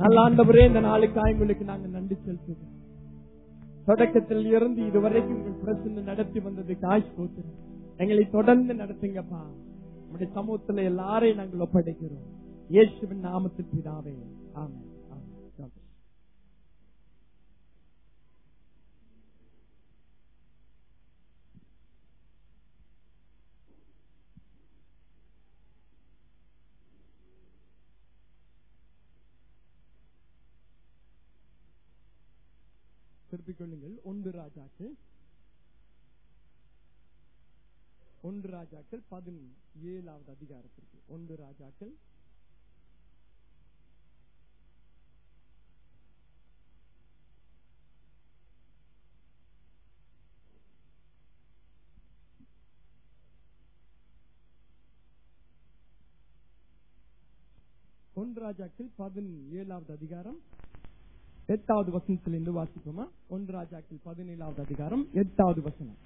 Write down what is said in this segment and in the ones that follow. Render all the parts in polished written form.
நல்ல ஆண்டவரே, இந்த நாளுக்காக உங்களுக்கு நாங்கள் நன்றி செலுத்துகிறோம். தொடக்கத்தில் இருந்து இதுவரைக்கும் உங்கள் பிரச்சனை நடத்தி வந்தது காசு போட்டு எங்களை தொடர்ந்து நடத்துங்கப்பா. நம்முடைய சமூகத்தில் எல்லாரையும் நாங்கள் ஒப்படைக்கிறோம். இயேசுவின் நாமத்தில் பிதாவே, ஆமென். திருப்பிக் கொள்ளுங்கள். 1 ராஜாக்கள் 17வது அதிகாரத்திற்கு 1 ராஜாக்கள் 17வது அதிகாரம் 8வது வசனத்திலிருந்து வாசிப்போமா? 1 ராஜாக்கள் 17வது அதிகாரம் 8வது வசனம்.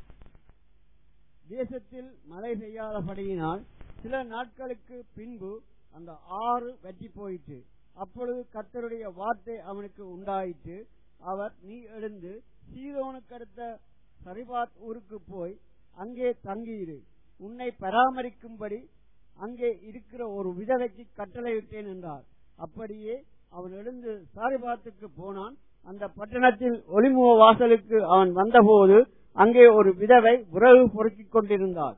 தேசத்தில் மழை பெய்யாதபடியினால் சில நாட்களுக்கு பின்பு அந்த ஆறு வற்றி போயிற்று. அப்பொழுது கர்த்தருடைய வார்த்தை அவனுக்கு உண்டாயிற்று. அவர், நீ எழுந்து சீதோனுக்கு அடுத்த சரிபாத் ஊருக்கு போய் அங்கே தங்கியிரு. உன்னை பராமரிக்கும்படி அங்கே இருக்கிற ஒரு விதவைக்கு கட்டளையிட்டேன் என்றார். அப்படியே அவன் எழுந்து சாரிபாத்துக்கு போனான். அந்த பட்டணத்தில் ஒலிமுக வாசலுக்கு அவன் வந்தபோது அங்கே ஒரு விதவை விறகு பொறுக்கிக் கொண்டிருந்தாள்.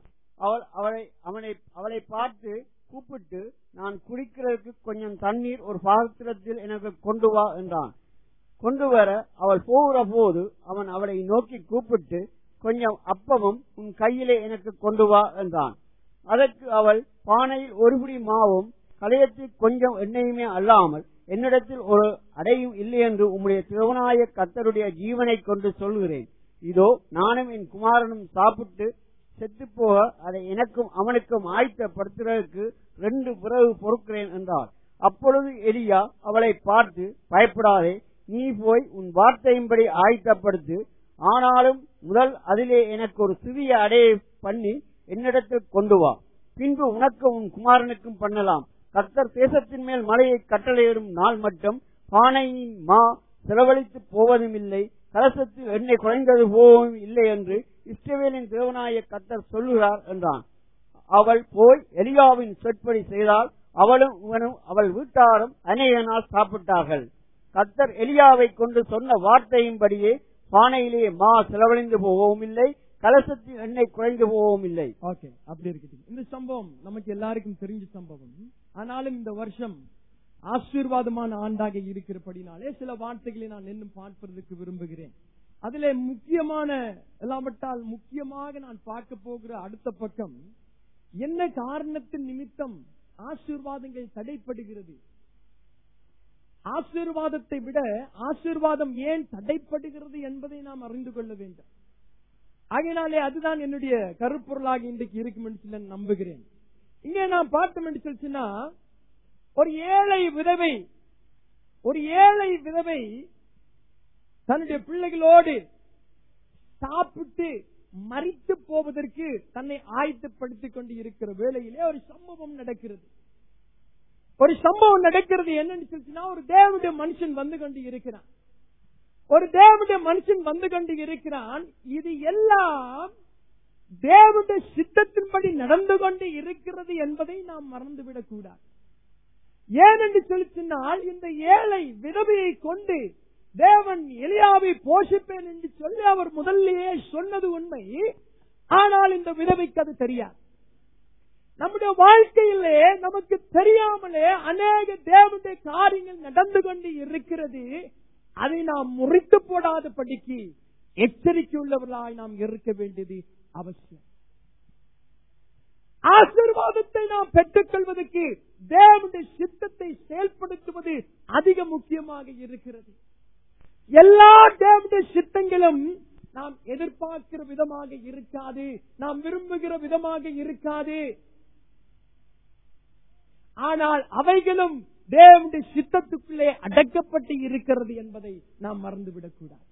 அவளை பார்த்து கூப்பிட்டு, நான் குடிக்கிறதுக்கு கொஞ்சம் தண்ணீர் ஒரு பாத்திரத்தில் எனக்கு கொண்டு வா என்றான். கொண்டு வர அவள் போகிற போது அவன் அவளை நோக்கி கூப்பிட்டு, கொஞ்சம் அப்பமும் உன் கையிலே எனக்கு கொண்டு வா என்றான். அதற்கு அவள், பானையில் ஒரு பிடி மாவும் களையத்தில் கொஞ்சம் எண்ணெயுமே அல்லாமல் என்னிடத்தில் ஒரு அடையும் இல்லை என்று உம்முடைய தேவனாய கர்த்தருடைய ஜீவனை கொண்டு சொல்கிறேன். இதோ, நானும் என் குமாரனும் சாப்பிட்டு செத்துப்போக அதை எனக்கும் அவனுக்கும் ஆயத்தப்படுத்துவதற்கு 2 விறகு பொறுக்கிறேன் என்றார். அப்பொழுது எலியா அவளை பார்த்து, பயப்படாதே, நீ போய் உன் வார்த்தையின்படி ஆயத்தப்படுத்து. ஆனாலும் முதல் அதிலே எனக்கு ஒரு சிறிய அடையை பண்ணி என்னிடத்தில் கொண்டு வா. பின்பு உனக்கும் உன் குமாரனுக்கும் பண்ணலாம். கர்த்தர் தேசத்தின் மேல் மழையை கட்டளையிடும் நாள் மட்டும் பானையின் மா செலவழித்து போவதும் இல்லை, கலசத்தில் எண்ணெய் குறைந்தது போவதும் இல்லை என்று இஸ்ரவேலின் தேவனாய கர்த்தர் சொல்லுகிறார் என்றான். அவள் போய் எலியாவின் சொற்படி செய்தால் அவளும் இவனும் அவள் வீட்டாரும் அநேக நாள் சாப்பிட்டார்கள். கர்த்தர் எலியாவை கொண்டு சொன்ன வார்த்தையின்படியே பானையிலே மா செலவழிந்து போகவும் இல்லை, கலசத்தில் எண்ணெய் குறைந்து போகவும் இல்லை. ஓகே, அப்படி இருக்குது. இந்த சம்பவம் நமக்கு எல்லாருக்கும் தெரிஞ்ச சம்பவம். ஆனாலும் இந்த வருஷம் ஆசீர்வாதமான ஆண்டாக இருக்கிறபடினாலே சில வார்த்தைகளை நான் இன்னும் பார்ப்பதற்கு விரும்புகிறேன். அதிலே முக்கியமாக நான் பார்க்க போகிற அடுத்த பக்கம், என்ன காரணத்தின் நிமித்தம் ஆசீர்வாதங்கள் தடைப்படுகிறது, ஆசீர்வாதத்தை விட ஆசீர்வாதம் ஏன் தடைப்படுகிறது என்பதை நாம் அறிந்து கொள்ள வேண்டும். ஆகையினாலே அதுதான் என்னுடைய கருப்பொருளாக இன்றைக்கு இருக்கும் என்று சொல்லி நம்புகிறேன். இங்கே நாம் பார்த்தோம் என்று சொல்லிச்சுன்னா, ஒரு ஏழை விதவை தன்னுடைய பிள்ளைகளோடு சாப்பிட்டு மரித்து போவதற்கு தன்னை ஆயத்தப்படுத்திக் கொண்டு இருக்கிற வேளையிலே ஒரு சம்பவம் நடக்கிறது. என்னன்னு சொல்லிச்சுன்னா, ஒரு தேவனுடைய மனுஷன் வந்து கொண்டு இருக்கிறான். இது எல்லாம் தேவனுடைய சித்தத்தின்படி நடந்து கொண்டு இருக்கிறது என்பதை நாம் மறந்துவிடக் கூடாது. ஏனென்று சொல்லினால், இந்த ஏழை விதவையை கொண்டு தேவன் எலியாவை போஷிப்பேன் என்று சொல்லி அவர் முதல்லையே சொன்னது உண்மை. ஆனால் இந்த விதவைக்கு அது தெரியாது. நம்முடைய வாழ்க்கையிலே நமக்கு தெரியாமலே அநேக தேவனுடைய காரியங்கள் நடந்து கொண்டு இருக்கிறது. அதை நாம் முறித்து போடாதபடிக்கு எச்சரிக்கை உள்ளவர்களாய் நாம் இருக்க வேண்டியது அவசியம். ஆசீர்வாதத்தை நாம் பெற்றுக் கொள்வதற்கு தேவனுடைய சித்தத்தை செயல்படுத்துவது அதிக முக்கியமாக இருக்கிறது. எல்லா தேவனுடைய சித்தங்களும் நாம் எதிர்பார்க்கிற விதமாக இருக்காது, நாம் விரும்புகிற விதமாக இருக்காது. ஆனால் அவைகளும் தேவனுடைய சித்தத்துக்குள்ளே அடக்கப்பட்டு இருக்கிறது என்பதை நாம் மறந்துவிடக் கூடாது.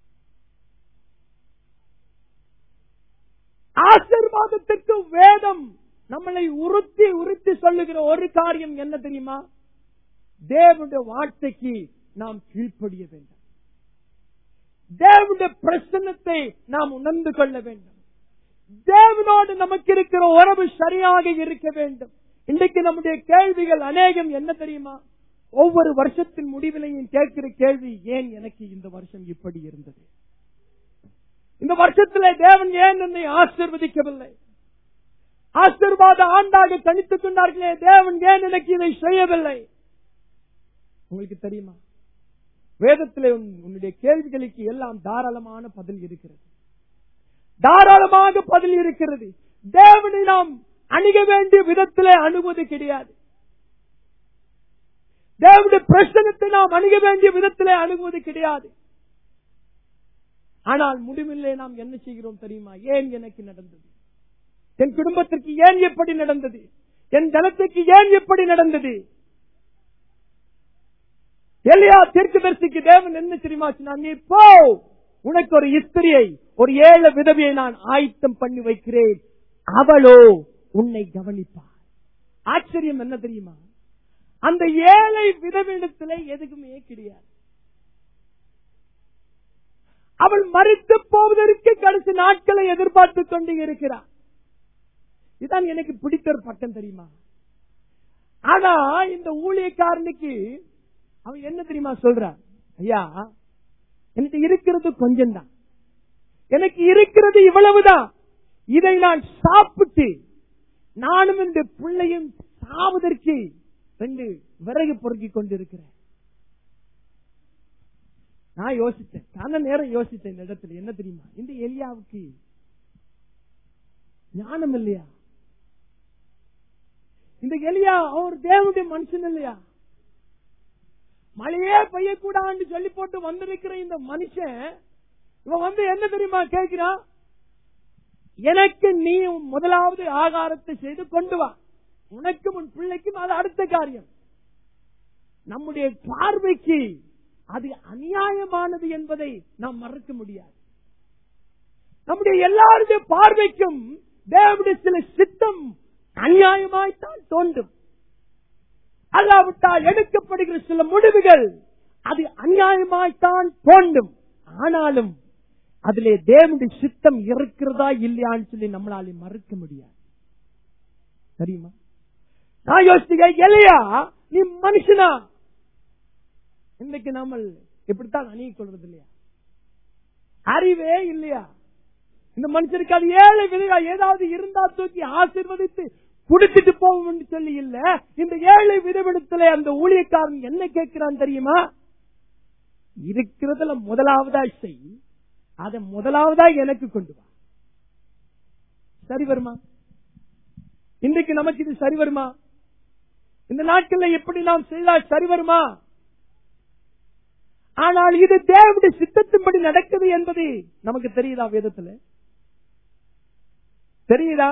ஆசீர்வாதத்திற்கு வேதம் நம்மளை உறுத்தி சொல்லுகிற ஒரு காரியம் என்ன தெரியுமா? தேவனுடைய வார்த்தைக்கு நாம் கீழ்ப்படிய வேண்டும். தேவனுடைய பிரசன்னத்தை நாம் உணர்ந்து கொள்ள வேண்டும். தேவனோடு நமக்கு இருக்கிற உறவு சரியாக இருக்க வேண்டும். இன்றைக்கு நம்முடைய கேள்விகள் அநேகம் என்ன தெரியுமா? ஒவ்வொரு வருஷத்தின் முடிவிலையும் கேட்கிற கேள்வி, ஏன் எனக்கு இந்த வருஷம் இப்படி இருந்தது? இந்த வருஷத்திலே தேவன் ஏன் என்னை ஆசீர்வதிக்கவில்லை? ஆசீர்வாத ஆண்டாக கணித்துக் கொண்டார்களே, தேவன் ஏன் எனக்கு இதை செய்யவில்லை? உங்களுக்கு தெரியுமா, வேதத்திலே உன்னுடைய கேள்விகளுக்கு எல்லாம் தாராளமான பதில் இருக்கிறது. தாராளமாக பதில் இருக்கிறது. தேவனை நாம் அணுக வேண்டிய விதத்திலே அணுகுவது கிடையாது. தேவனுடைய பிரசன்னத்தை நாம் அணுக வேண்டிய விதத்திலே அணுகுவது கிடையாது. ஆனால் முடிவிலே நாம் என்ன செய்கிறோம் தெரியுமா? ஏன் எனக்கு நடந்தது? என் குடும்பத்திற்கு ஏன் எப்படி நடந்தது? என் ஜனத்துக்கு ஏன் எப்படி நடந்தது? எலியா தீர்க்கதரிசிக்கு தேவன் என்ன தெரியுமா சொன்னார்? நீ போ, உனக்கு ஒரு ஸ்திரியை, ஒரு ஏழை விதவையை நான் ஆயத்தம் பண்ணி வைக்கிறேன், அவளோ உன்னை கவனிப்பார். ஆச்சரியம் என்ன தெரியுமா? அந்த ஏழை விதவிடத்திலே எதுக்குமே கிடையாது. அவள் மரித்து போவதற்கு கடைசி நாட்களை எதிர்பார்த்துக் கொண்டு இருக்கிறார். இதுதான் எனக்கு பிடித்த ஒரு பக்கம் தெரியுமா? ஆனா இந்த ஊழியக்காரனுக்கு அவன் என்ன தெரியுமா சொல்றான்? ஐயா, எனக்கு இருக்கிறது கொஞ்சம் தான், எனக்கு இருக்கிறது இவ்வளவுதான், இதை நான் சாப்பிட்டு நானும் இந்த பிள்ளையும் சாவதற்கு 2 விறகு பொறுக்கிக் கொண்டிருக்கிறேன். நான் யோசித்தேன், கால நேரம் யோசித்தேன். இந்த இடத்துல என்ன தெரியுமா? இந்த எலியாவுக்கு ஞானம் இல்லையா? இந்த எலியா அவர் தேவனுடைய மனுஷன் இல்லையா? மழையே பெய்யக்கூடாது சொல்லி போட்டு வந்திருக்கிற இந்த மனுஷன் இவன் என்ன தெரியுமா கேட்கிறான்? எனக்கு நீ முதலாவது ஆகாரத்தை செய்து கொண்டு வா, உனக்கும் உன் பிள்ளைக்கும் அது அடுத்த காரியம். நம்முடைய பார்வைக்கு அது அநியாயமானது என்பதை நாம் மறக்க முடியாது. நம்முடைய எல்லாருடைய பார்வைக்கும் தேவனுடைய சில சித்தம் அநியாயமாய்த்தான் தோன்றும். அல்லாவிட்டால் எடுக்கப்படுகிற சில முடிவுகள் அது அநியாயமாய்த்தான் தோன்றும். ஆனாலும் அதிலே தேவனுடைய சித்தம் இருக்கிறதா இல்லையான்னு சொல்லி நம்மளால மறுக்க முடியாது. தெரியுமா? நான் யோசிக்க, எலியா நீ மனுஷனா? இன்னைக்கு நாம இப்படித்தான் அணிய கொள்வது இல்லையா? அறிவே இல்லையா? இந்த மனுஷனுக்கு அது ஏழை விதவை ஏதாவது இருந்தா தூக்கி ஆசீர்வதித்து குடிச்சிட்டு போவோம் சொல்லி இல்ல. இந்த ஏழை விதவிடத்துல அந்த ஊழியக்காரன் என்ன கேட்கிறான் தெரியுமா? இருக்கிறதுல முதலாவதா செய், அதை முதலாவதா எனக்கு கொண்டு வா. சரி வருமா? இன்றைக்கு நமக்கு இது சரி வருமா? இந்த நாட்கள்ல எப்படி நாம் செய்தால் சரி வருமா? ஆனால் இது தேவனுடைய சித்தத்தின்படி நடக்குது என்பது நமக்கு தெரியுதா? வேதத்துல தெரியுதா?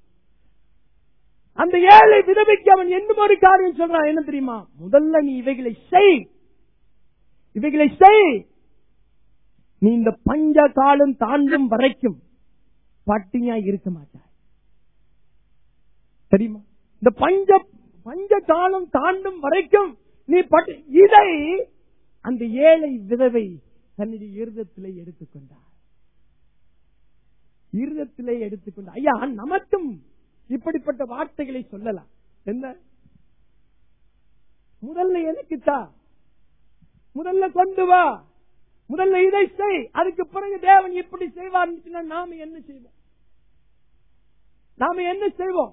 அந்த ஏழை விதவைக்கு அவன் இன்னும் ஒரு காரியம் சொல்றான். என்ன தெரியுமா? முதல்ல நீ இவைகளை செய், இவைகளை செய். நீ இந்த பஞ்ச காலம் தாண்டும் வரைக்கும் பட்டினியா இருக்க மாட்டாய். தெரியுமா? இந்த பஞ்ச காலம் தாண்டும் வரைக்கும் நீ இதை அந்த ஏழை விதவை தன்னுடைய இருதத்திலே எடுத்துக்கொண்டார். இருதத்திலே எடுத்துக்கொண்டார். ஐயா, நமக்கும் இப்படிப்பட்ட வார்த்தைகளை சொல்லலாம். என்ன? முதல்ல எனக்கு தா, முதல்ல கொண்டு வா, முதல்ல இதை செய், அதுக்கு பிறகு தேவன் இப்படி செய்வார்னு நாம என்ன செய்வோம்? நாம என்ன செய்வோம்?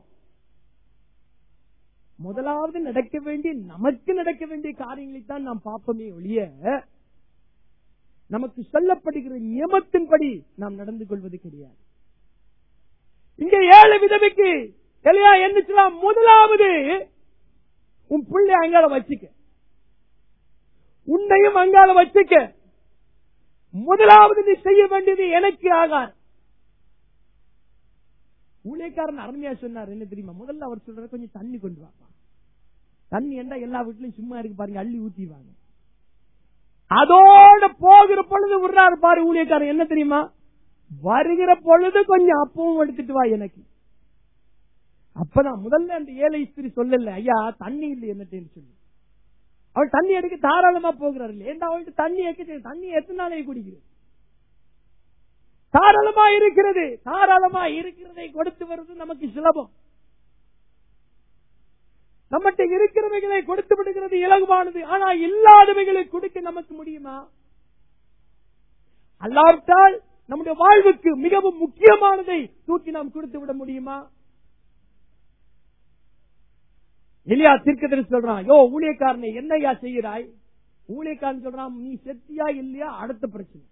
முதலாவது நடக்க வேண்டிய, நமக்கு நடக்க வேண்டிய காரியங்களை தான் நாம் பார்ப்போமே ஒழிய நமக்கு சொல்லப்படுகிற நியமத்தின்படி நாம் நடந்து கொள்வது கிடையாது. இங்க ஏழு விதவைக்கு எலியா என்ன சொல்லலாம்? முதலாவது உன் பிள்ளை அங்கால வச்சுக்க, உன்னையும் அங்கால வச்சுக்க. முதலாவது நீ செய்ய வேண்டியது எனக்கு ஆகார். ஊழியக்காரன் அருமையா சொன்னார். என்ன தெரியுமா? முதல்ல அவர் சொல்ற கொஞ்சம் தண்ணி கொண்டு வாப்பா. தண்ணி என்ன எல்லா வீட்லயும் சும்மா இருக்கு பாருங்க, அள்ளி ஊத்திவாங்க. அதோட போகிற பொழுது விடுறாரு பாரு ஊழியக்காரன். என்ன தெரியுமா? வருகிற பொழுது கொஞ்சம் அப்பவும் எடுத்துட்டு வா எனக்கு. அப்பதான் முதல்ல அந்த ஏழை ஸ்திரீ சொல்லல, ஐயா தண்ணி இல்லை என்னட்டேன்னு சொல்லி. அவள் தண்ணி எடுக்க தாராளமா போகிறார். ஏன்னா அவள்கிட்ட தண்ணி தண்ணி எத்தனை நாளைக்கு குடிக்கிறது? தாராளமா இருக்கிறது. தாராளமா இருக்கிறதை கொடுத்து வருவது நமக்கு சுலபம். நம்மகிட்ட இருக்கிறவைகளை கொடுத்து விடுகிறது இலகுவானது. ஆனா இல்லாதவைகளை கொடுக்க நமக்கு முடியுமா? அல்லாவிட்டால் நம்முடைய வாழ்வுக்கு மிகவும் முக்கியமானதை தூக்கி நாம் கொடுத்து விட முடியுமா? எலியா தீர்க்கதரிசி சொல்றான், யோ ஊழியக்காரனை என்னையா செய்கிறாய்? ஊழியக்காரன் சொல்றான், நீ செத்தியா இல்லையா அடுத்த பிரச்சனை.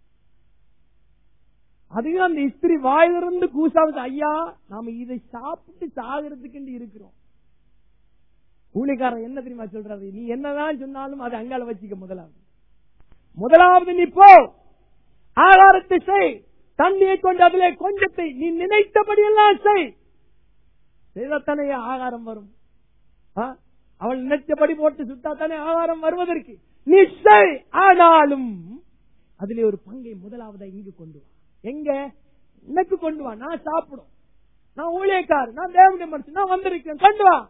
அதையும் அந்த இஸ்திரி வாயிலிருந்து கூசாவது, ஐயா நாம இதை சாப்பிட்டு சாகிறதுக்கு இருக்கிறோம். ஊழியக்காரன் என்ன தெரியுமா சொல்றாரு? நீ என்னதான் சொன்னாலும் அதை அங்கால வச்சுக்க. முதலாவது நீ போ, ஆகாரத்தை செய், தண்ணியை கொண்டு அதிலே கொஞ்சத்தை நீ நினைத்தபடி எல்லாம் செய். செய்தத்தானே ஆகாரம் வரும். அவள் நினைத்தபடி போட்டு சுட்டாத்தானே ஆகாரம் வருவதற்கு நீ செய். ஆனாலும் அதிலே ஒரு பங்கை முதலாவதா இங்கு கொண்டு வா. எங்க? எனக்கு கொண்டு வா. நான் சாப்பிடும், நான் ஊழியக்காரர், நான் தேவனுடைய மனுஷன், நான் வந்திருக்கேன், கொண்டு வா.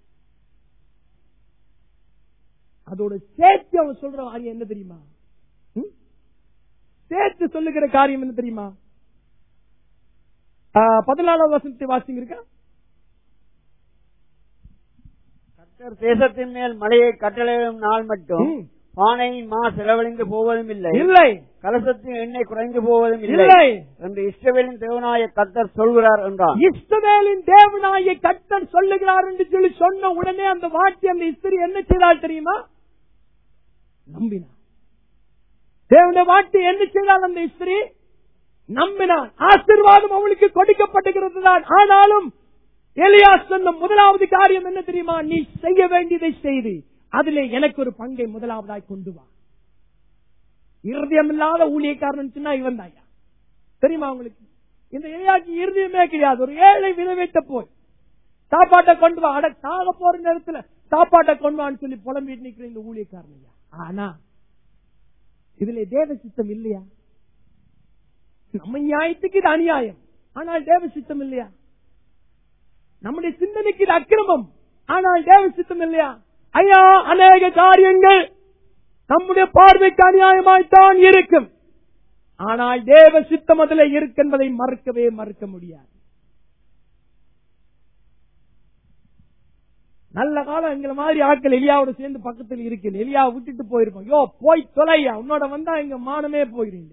அதோட சேர்த்து அவன் சொல்ற காரியம் என்ன தெரியுமா? சேர்த்து சொல்லுகிற காரியம் என்ன தெரியுமா? 14வது வசனத்தை வாசிங்க. இருக்கா? கர்த்தர் தேசத்தின் மேல் மழையை கட்டளையிடும் நாள் மட்டும் பானையின் மா செலவழிந்து போவதும் இல்லை, கலசத்தின் எண்ணெய் குறைந்து போவதும் இல்லை என்று இஸ்ரவேலின் தேவனாய கர்த்தர் சொல்கிறார் என்றார். இஸ்ரவேலின் தேவனாய கர்த்தர் சொல்லுகிறார் என்று சொல்லி சொன்ன உடனே அந்த வார்த்தை அந்த இஸ்திரி என்ன செய்தால் தெரியுமா? நம்பினார். தேவனுடைய வார்த்தை என்ன செய்தால் அந்த இஸ்திரி நம்பினார். ஆசீர்வாதம் அவளுக்கு கொடுக்கப்பட்டிருக்கிறது தான். ஆனாலும் எலியா சொன்ன முதலாவது காரியம் என்ன தெரியுமா? நீ செய்ய வேண்டியதை செய்து அதிலே எனக்கு ஒரு பங்கை முதலாவதாய் கொண்டு வா. இருதயம் இல்லாத ஊழியக்காரன் சொன்னா இவன் தாயா தெரியுமா உங்களுக்கு? இந்த எலியாக்கு இருதயமே கிடையாது. ஒரு ஏழை விதவைத்த போய் சாப்பாட்டை கொண்டு வா, அட சாக போற நேரத்துல சாப்பாட்டை கொண்டு வான்னு சொல்லி புலம்பிட்டு நிக்கிற இந்த ஊழியக்காரன். ஆனா இதுல தேவ சித்தம் இல்லையா? நம்ம நியாயத்துக்கு இது அநியாயம், ஆனால் தேவ சித்தம் இல்லையா? நம்முடைய சிந்தனைக்கு இது அக்கிரமம், ஆனால் தேவ சித்தம் இல்லையா? ஐயா, அநேக காரியங்கள் நம்முடைய பார்வைக்கு அநியாயமாய்த்தான் இருக்கும், ஆனால் தேவ சித்தம் அதில் இருக்கு என்பதை மறுக்க முடியாது. நல்ல காலம் எங்களை மாதிரி ஆட்கள் எலியாவோட சேர்ந்து பக்கத்தில் இருக்கு. எலியா விட்டுட்டு போயிருப்போம். யோ போய் தொலையா, உன்னோட வந்தா எங்க மானமே போயிருங்க.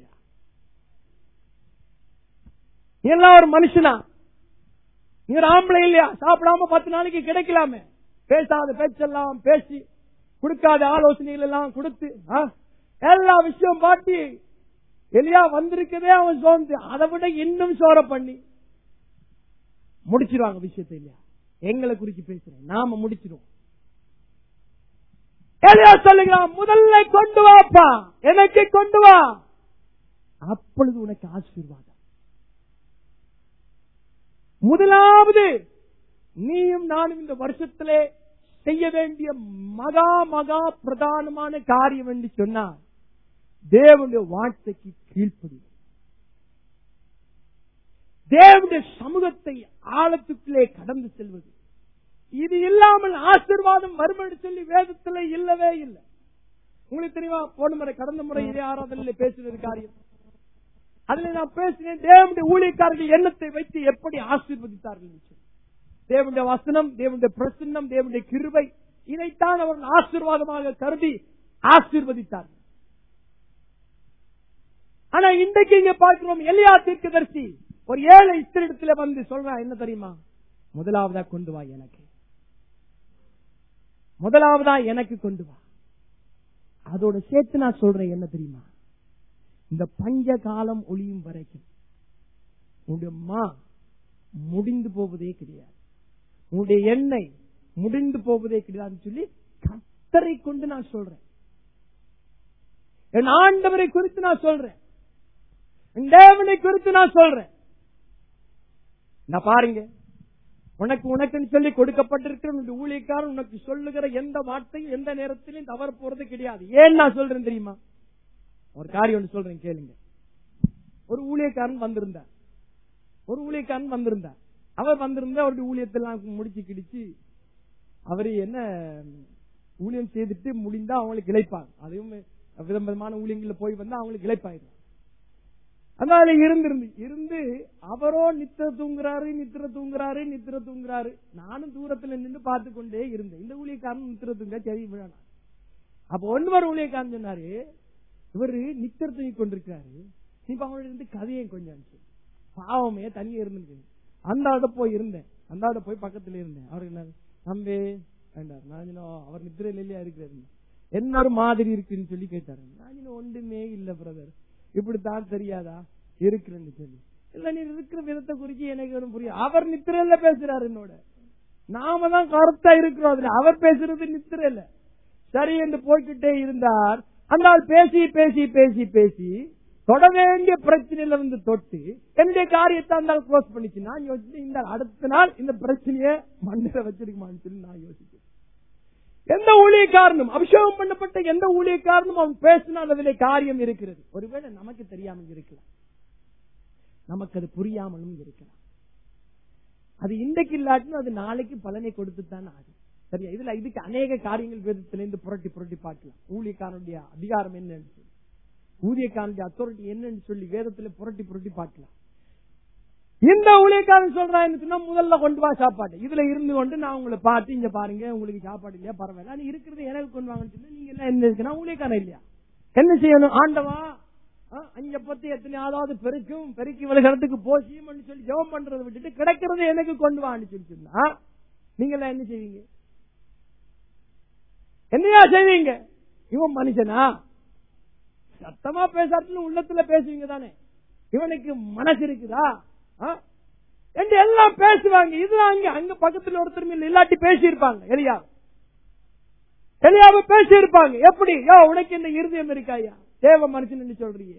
எல்லாம் ஒரு மனுஷனா? நீங்க ஆம்பளை இல்லையா? சாப்பிடாம 10 நாளைக்கு கிடைக்கலாமே. பேசாத பேச்செல்லாம் பேசி, கொடுக்காத ஆலோசனைகள் எல்லாம் கொடுத்து, எல்லா விஷயம் பாட்டி எலியா வந்திருக்கவே அவன் சோர்ந்து அதை விட இன்னும் சோர பண்ணி முடிச்சிருவாங்க விஷயத்தை. இல்லையா? எங்களை குறிச்சு பேசுறேன், நாம முடிச்சிருவோம். எலியா சொல்லுகிறான், முதல்ல கொண்டு வாப்பா, எனக்கு கொண்டு வா, அப்பொழுது உனக்கு ஆசீர்வாதம். முதலாவது நீயும் நானும் இந்த வருஷத்திலே செய்ய வேண்டிய மகா பிரதானமான காரியம் என்று சொன்னார் தேவனுடைய வார்த்தைக்கு கீழ்ப்படியும். தேவனுடைய சமூகத்தை ஆழத்துக்குள்ளே கடந்து செல்வது. இது இல்லாமல் ஆசீர்வாதம் வரும் என்று சொல்லி வேதத்தில் இல்லவே இல்லை. உங்களுக்கு தெரியுமா? போன முறை கடந்த முறை இதே ஆராதனையில் பேசுவது காரியம். அதுல நான் பேசினேன், தேவனுடைய ஊழியக்காரர்கள் எண்ணத்தை வைத்து எப்படி ஆசீர்வதித்தார்கள். தேவனுடைய வசனம், தேவனுடைய பிரசன்னம், தேவனுடைய கிருபை, இதைத்தான் அவர்கள் ஆசீர்வாதமாக கருதி ஆசீர்வதித்தார்கள். ஆனா இன்றைக்கு இங்க பார்க்கிறோம், எலியா தீர்க்கதரிசி ஒரு ஏழை ஸ்திரீடத்துல வந்து சொல்றான், என்ன தெரியுமா? முதலாவதா கொண்டு வா, எனக்கு முதலாவதா எனக்கு கொண்டு வா. அதோட சேர்த்து நான் சொல்றேன், என்ன தெரியுமா? இந்த பஞ்ச காலம் ஒளியும் வரைக்கும் உங்களுடைய மா முடிந்து போவதே கிடையாது, உங்களுடைய எண்ணெய் முடிந்து போவதே கிடையாதுன்னு சொல்லி கர்த்தரை கொண்டு நான் சொல்றேன். என் ஆண்டவரை குறித்து நான் சொல்றேன், என் தேவனை குறித்து நான் சொல்றேன். நான் பாருங்க, உனக்குன்னு சொல்லி கொடுக்கப்பட்டிருக்கிற ஊழியக்காரன் உனக்கு சொல்லுகிற எந்த வார்த்தையும் எந்த நேரத்திலும் தவற போறது கிடையாது. ஏன் நான் சொல்றேன் தெரியுமா? ஒரு காரியம் ஒன்று சொல்றேன், கேளுங்க. ஒரு ஊழியக்காரன் வந்திருந்தார். அவர் வந்திருந்தா அவருடைய ஊழியத்தெல்லாம் முடிச்சு கிடிச்சு அவரு என்ன ஊழியம் செய்துட்டு முடிந்தா அவங்களுக்கு இழைப்பாங்க. அதையும் விதமான ஊழியங்கள்ல போய் வந்தா அவங்களுக்கு இழைப்பாயிரும். அதனால இருந்து அவரோ நித்திர தூங்குறாரு. நானும் தூரத்துல நின்று பார்த்து கொண்டே இருந்தேன். இந்த ஊழியக்காரன் நித்திர தூங்க சரி விழானா. அப்ப ஒன்றுவர் ஊழியக்காரன் சொன்னாரு, இவரு நித்திர தூங்கி கொண்டிருக்காரு, இப்ப அவங்களோட இருந்து கதையை கொஞ்சம் பாவமே தனியே இருந்து அந்த ஆட போய் இருந்தேன். அந்த ஆட போய் பக்கத்துல இருந்தேன். அவரு என்ன நம்பே வேண்டாம், நான் அவர் நித்திரையில இல்லையா இருக்கிறாரு, என்ன ஒரு மாதிரி இருக்குன்னு சொல்லி கேட்டாரு. நான் ஒன்றுமே இல்ல பிரதர், இப்படித்தான் தெரியாதா இருக்கிறேன்னு சொல்லி. இல்ல நீ இருக்கிற விதத்தை குறிச்சு எனக்கு ஒன்றும் புரியும். அவர் நித்திரையில பேசுறாரு என்னோட, நாம தான் கருத்தா இருக்கிறோம். அதுல அவர் பேசுறது நித்திரையில சரி என்று போய்கிட்டே இருந்தார். அந்த ஆள் பேசி பேசி பேசி பேசி தொட வேண்டிய பிரச்சனையில இருந்து தொட்டு என்னுடைய காரியத்தை அந்த ஆள் க்ளோஸ் பண்ணிச்சு. நான் யோசிச்சேன், இந்த அடுத்த நாள் இந்த பிரச்சனையை மண்ணில வச்சிருக்குமான்னு சொல்லி நான் யோசிச்சேன். எந்த ஊழியக்காரனும், அபிஷேகம் பண்ணப்பட்ட எந்த ஊழியக்காரனும் அவன் பேசினால் அதிலே காரியம் இருக்கிறது. ஒருவேளை நமக்கு தெரியாமல் இருக்கலாம், நமக்கு அது புரியாமலும் இருக்கலாம். அது இன்றைக்கு இல்லாட்டினும் அது நாளைக்கு பலனை கொடுத்துத்தான் ஆகும். சரியா? இதுல இதுக்கு அநேக காரியங்கள் வேதத்திலிருந்து புரட்டி புரட்டி பார்க்கலாம். ஊழியக்காரனுடைய அதிகாரம் என்னன்னு சொல்லி, ஊழியக்காரனுடைய அத்தாரிட்டி என்னன்னு சொல்லி வேதத்துல புரட்டி புரட்டி பார்க்கலாம். இந்த ஊழியக்காரன் சொல்றான்னு முதல்ல கொண்டு வா சாப்பாடு, இதுல இருந்து கொண்டு நான் உங்களை பார்த்து இங்க பாருங்க உங்களுக்கு சாப்பாடு இல்லையா, பரவாயில்ல இருக்கிறது எனக்கு கொண்டு வாங்கன்னு சொல்லி நீங்க எல்லாம் என்ன இருக்குன்னா ஊழியக்காரன் இல்லையா? என்ன செய்யணும்? ஆண்டவா அங்க பத்தி எத்தனையாவது பெருக்கி விலகிறதுக்கு போசியும் சொல்லி ஜெபம் பண்றதை விட்டுட்டு கிடைக்கிறது எனக்கு கொண்டு வான்னு சொல்லி சொன்னா நீங்க எல்லாம் என்ன செய்வீங்க? என்னையா செய்வீங்க? இவன் மனுஷனா? சத்தமா பேசாட்டிலும் உள்ளத்துல பேசுவீங்க தானே. இவனுக்கு மனசு இருக்குதா என்று எல்லாம் பேசுவாங்க. இதுதான் அங்க பக்கத்துல ஒருத்தர் இல்லாட்டி பேசியிருப்பாங்க. எலியாவை பேசியிருப்பாங்க. எப்படி? உனக்கு என்ன இருதயம் இருக்காயா? தேவ மனுஷன் சொல்றீங்க,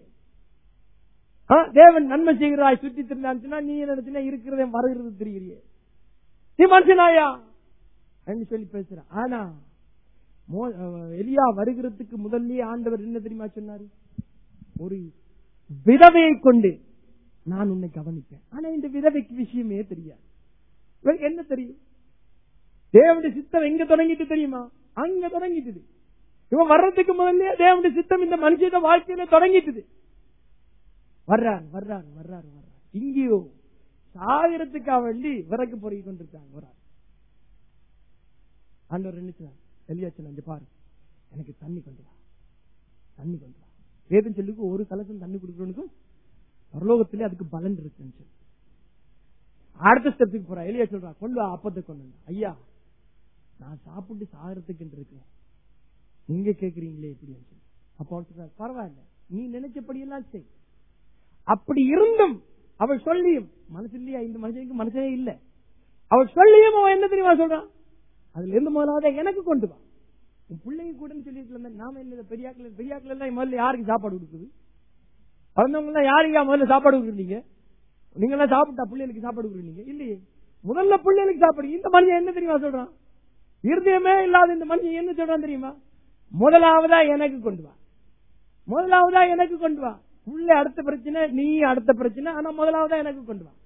தேவன் நன்மை செய்கிறாய் சுற்றி திருந்தாச்சுன்னா நீ நினைச்சுன்னா இருக்கிறத வருகிறது தெரியுறியே, நீ மனுஷனாயா என்று சொல்லி பேசுற. ஆனா எலியா வருகிறதுக்கு முதல்லயே ஆண்டவர் என்ன தெரியுமா சொன்னாரு? ஒரு விதவையை கொண்டு நான் உன்னை கவனிப்பேன். ஆனா இந்த விதவைக்கு விஷயமே தெரியாது. என்ன தெரியும்? தேவனுடைய சித்தம் எங்க தொடங்கிட்டு தெரியுமா? அங்க தொடங்கிட்டு. இவன் வர்றதுக்கு முதல்ல தேவனுடைய சித்தம் இந்த மனுஷன வாழ்க்கையில தொடங்கிட்டு. வர்றாரு இங்கேயோ சாகிறதுக்காக வேண்டி விறகு பொறுக்கி கொண்டிருக்காங்க. ஆண்டவர் நினைச்சார், எலியா சொன்ன பாரு எனக்கு தண்ணி கொண்டு வா. வேதம் சொல்லுக்கு ஒரு கலசம் தண்ணி குடிக்கிறவனுக்கும் பரலோகத்திலே அதுக்கு பலன் இருக்குன்னு சொல்லி அடுத்த ஸ்டெப்புக்கு போறா. எலியா சொல்றா, கொண்டு வா அப்பத்தை கொண்டு. ஐயா நான் சாப்பிட்டு சாகிறதுக்கு இருக்கேன், நீங்க கேக்குறீங்களே எப்படி? அப்ப சொல்ற, பரவாயில்ல நீ நினைச்சபடியெல்லாம் செய். அப்படி இருந்தும் அவள் சொல்லியும் மனசு இல்லையா? இந்த மனுஷனுக்கு மனசே இல்ல. அவள் சொல்லியும் அவன் என்ன தெரியுமா சொல்றான்? அதுல இருந்து முதலாவது எனக்கு கொண்டு வா. உன் பிள்ளைங்க கூட சொல்லிட்டு நாம என்ன பெரியாக்கள் எல்லாம் முதல்ல யாருக்கு சாப்பாடு கொடுக்குது? பிறந்தவங்க எல்லாம் யாருக்கா முதல்ல சாப்பாடு கொடுக்குறீங்க? நீங்க எல்லாம் சாப்பிட்டா பிள்ளைகளுக்கு சாப்பாடு கொடுக்குறீங்க இல்லையே? முதல்ல பிள்ளைகளுக்கு சாப்பாடு. இந்த மனுஷன் என்ன தெரியுமா சொல்றான்? இருதயமே இல்லாத இந்த மனுஷன் என்ன சொல்றான் தெரியுமா? முதலாவதா எனக்கு கொண்டு வா, முதலாவதா எனக்கு கொண்டு வா. உள்ள அடுத்த பிரச்சனை, நீ அடுத்த பிரச்சனை, ஆனா முதலாவதா எனக்கு கொண்டு வா.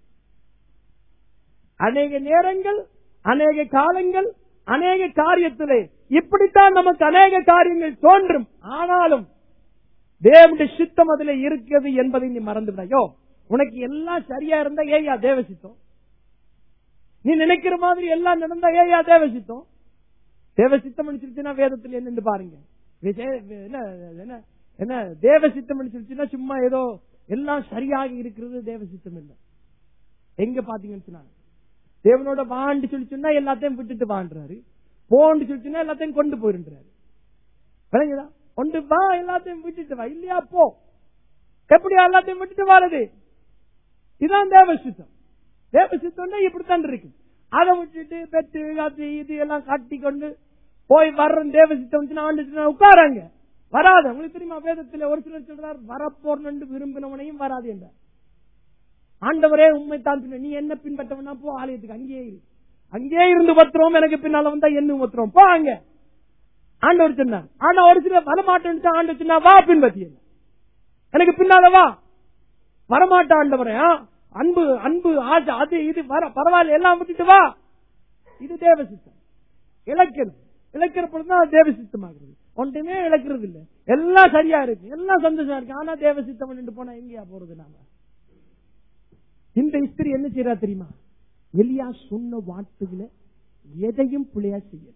அநேக நேரங்கள், அநேக காலங்கள், அநேக காரியத்திலே இப்படித்தான் நமக்கு அநேக காரியங்கள் தோன்றும். ஆனாலும் தேவனுடைய சித்தம் அதுல இருக்கிறது என்பதை நீ மறந்து விடாயோ. உனக்கு எல்லாம் சரியா இருந்தா ஏயா தேவ சித்தம்? நீ நினைக்கிற மாதிரி எல்லாம் நடந்தா ஏயா தேவ சித்தம்? தேவ சித்தம் சொல்லிச்சுன்னா வேதத்தில் என்னன்னு பாருங்க. என்ன தேவ சித்தம் சொல்லிச்சுன்னா சும்மா ஏதோ எல்லாம் சரியாக இருக்கிறது தேவ சித்தம் இல்லை. எங்க பாத்தீங்கன்னு சொன்னாங்க, தேவனோட வாண்டு சொல்லி சொன்னா எல்லாத்தையும் விட்டுட்டு வாண்டுறாரு, போன்னு சொல்லி சொன்னா எல்லாத்தையும் கொண்டு போயிருன்றாரு. விளங்குதா? கொண்டு வா, எல்லாத்தையும் விட்டுட்டு வா. இல்லையா போ. எப்படியா எல்லாத்தையும் விட்டுட்டு வாரது? இதுதான் தேவ சித்தம். தேவ சித்தம் இப்படித்தான் இருக்கு. அதை விட்டுட்டு பெற்று காத்து இது எல்லாம் காட்டி கொண்டு போய் வர்ற தேவ சித்தம் ஆண்டு உட்காராங்க. வராது. உங்களுக்கு தெரியுமா வேதத்தில் ஒரு சிலர் சொல்றார், வரப்போர்னு விரும்பினவனையும் வராது என்றார். ஆண்டவரே உண்மை தான், நீ என்ன பின்பற்றவனா போ ஆலயத்துக்கு, அங்கேயே இருந்து பத்திரம், எனக்கு பின்னால வந்தா என்ன பத்திரம் போ அங்க. ஆண்டவர் சொன்னார். ஆனா ஒரு சில வரமாட்டேன் ஆண்டவர் சொன்னா வா பின்பற்றி, எனக்கு பின்னால வா. வரமாட்டா ஆண்டவரே, அன்பு அன்பு ஆசை அது இது வர பரவாயில்ல எல்லாம் விட்டுட்டு வா. இது தேவ சித்தம். இலக்கணம் இழக்கிற பொழுதுதான் தேவ சித்தமாகிறது. ஒன்றுமே இழக்கிறது இல்ல, எல்லாம் சரியா இருக்கு, எல்லாம் சந்தோஷமா இருக்கு. ஆனா தேவ சித்தம் நின்று போனா எங்கயா போறது? நாம இந்த ஸ்திரீ என்ன செய்யறா தெரியுமா? எலியா சொன்ன வார்த்தைகளை எதையும் பிள்ளையா செய்யல.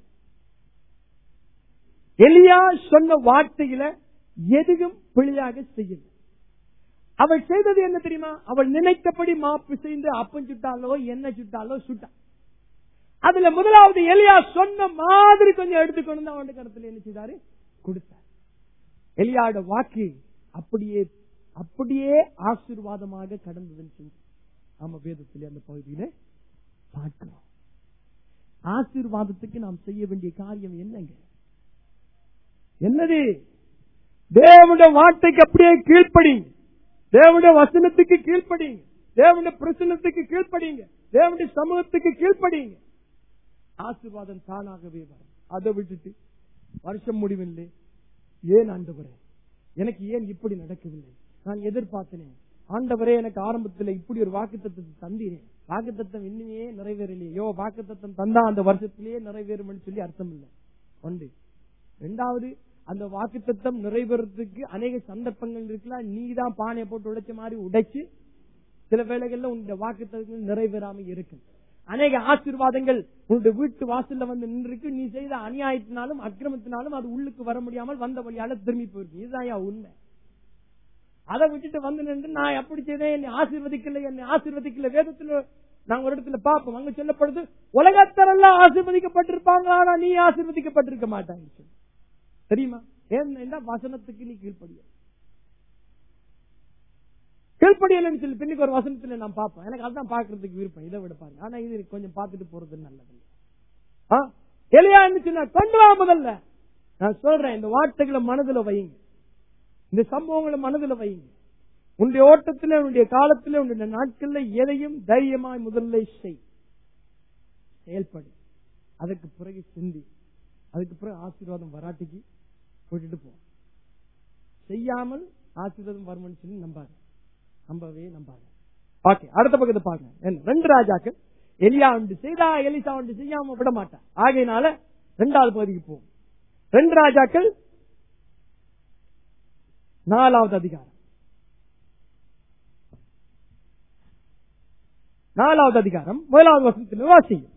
எலியா சொன்ன வார்த்தைகளை எதையும் பிழையாக செய்யல. அவள் செய்தது என்ன தெரியுமா? அவள் நினைத்தபடி மாப்பு செய்து அப்பம் சுட்டாலோ எண்ணெய் சுட்டாலோ சுட்டா. அதுல முதலாவது எலியா சொன்ன மாதிரி கொஞ்சம் எடுத்துக்கொண்டு அவன் கருத்துல என்ன செய்தாரு? கொடுத்தார். எலியாவோட வாக்கு அப்படியே அப்படியே ஆசீர்வாதமாக கடந்ததுன்னு சொல்லி நாம வேதத்திலே அந்த பகுதியில பார்க்கிறோம். ஆசீர்வாதத்துக்கு நாம் செய்ய வேண்டிய காரியம் என்னங்க? என்னது? தேவனுடைய வார்த்தைக்கு அப்படியே கீழ்ப்படிங்க, தேவனுடைய வசனத்துக்கு கீழ்ப்படிங்க, தேவனுடைய பிரசன்னத்துக்கு கீழ்ப்படிங்க, தேவனுடைய சமூகத்துக்கு கீழ்ப்படிங்க. ஆசீர்வாதம் தானாகவே வரும். அதை விட்டுட்டு வருஷம் முடிவில்லை, ஏன் ஆண்டவரே எனக்கு ஏன் இப்படி நடக்கவில்லை, நான் எதிர்பார்த்தேன் ஆண்டவரே எனக்கு ஆரம்பத்தில் இப்படி ஒரு வாக்குத்தத்தத்தை தந்தீரேன், வாக்குத்தத்தம் இன்னுமே நிறைவேறலையோ, வாக்குத்தத்தம் தந்தா அந்த வருஷத்திலேயே நிறைவேறும் சொல்லி அர்த்தம் இல்லை. ஒன்று. இரண்டாவது, அந்த வாக்குத்தத்தம் நிறைவேறதுக்கு அநேக சந்தர்ப்பங்கள் இருக்கலாம். நீதான் பானையை போட்டு உடைச்ச மாதிரி உடைச்சு சில வேளைகள்ல உன்னுடைய வாக்குத்தத்தங்கள் நிறைவேறாம இருக்கு. அநேக ஆசீர்வாதங்கள் உன்னுடைய வீட்டு வாசல்ல வந்து நின்றுருக்கு. நீ செய்த அநியாயத்தினாலும் அக்கிரமத்தினாலும் அது உள்ளுக்கு வர முடியாமல் வந்த வழியால திரும்பி போயிருக்கு. இதுதான் உண்மை. அதை விட்டுட்டு வந்து நின்று நான் எப்படி செய்தேன், என்னை ஆசீர்வதிக்கல, என்னை ஆசீர்வதிக்கல. வேதத்துல நாங்க ஒரு இடத்துல பார்ப்போம், அங்க சொல்லப்படுது உலகத்தரெல்லாம் ஆசீர்வதிக்கப்பட்டிருப்பாங்க, ஆனா நீ ஆசீர்வதிக்கப்பட்டிருக்க மாட்டாங்க. தெரியுமா? ஏன்னா வசனத்துக்கு நீ கீழ்ப்படிய கீழ்ப்படியலன்னு சொல்லி பின்னுக்கு ஒரு வசனத்துல நான் பார்ப்பேன். எனக்கு அதான் பாக்குறதுக்கு விருப்பம், இதை விட பாருங்க. ஆனா இது கொஞ்சம் பார்த்துட்டு போறது நல்லது. எலியா என்ன கொண்டு வா, முதல்ல நான் சொல்றேன், இந்த வார்த்தைகளை மனதுல வையுங்க, இந்த சம்பவங்களை மனதுல வையுங்க. உன்னுடைய ஓட்டத்திலே, உன்னுடைய காலத்திலே, உன்னுடைய நாட்கள்ல எதையும் தைரியமாய் முதல்ல செயல்படு. அதுக்கு பிறகு சிந்தி, அதுக்கு பிறகு ஆசீர்வாதம் வராட்டிக்கு போட்டுட்டு போ. செய்யாமல் ஆசீர்வாதம் வரும்னு சொல்லி நம்பவே நம்பாங்க. ஓகே, அடுத்த பக்கத்தை பாருங்க. 2 ராஜாக்கள். எலியா ஒன்று செய்தா, எலிசா ஒன்று செய்யாம விட மாட்டான். ஆகையினால 2வது பகுதிக்கு போகும். 2 ராஜாக்கள் 4வது அதிகாரம். 4வது அதிகாரம் 1வது வசனத்தில் வாசியும்.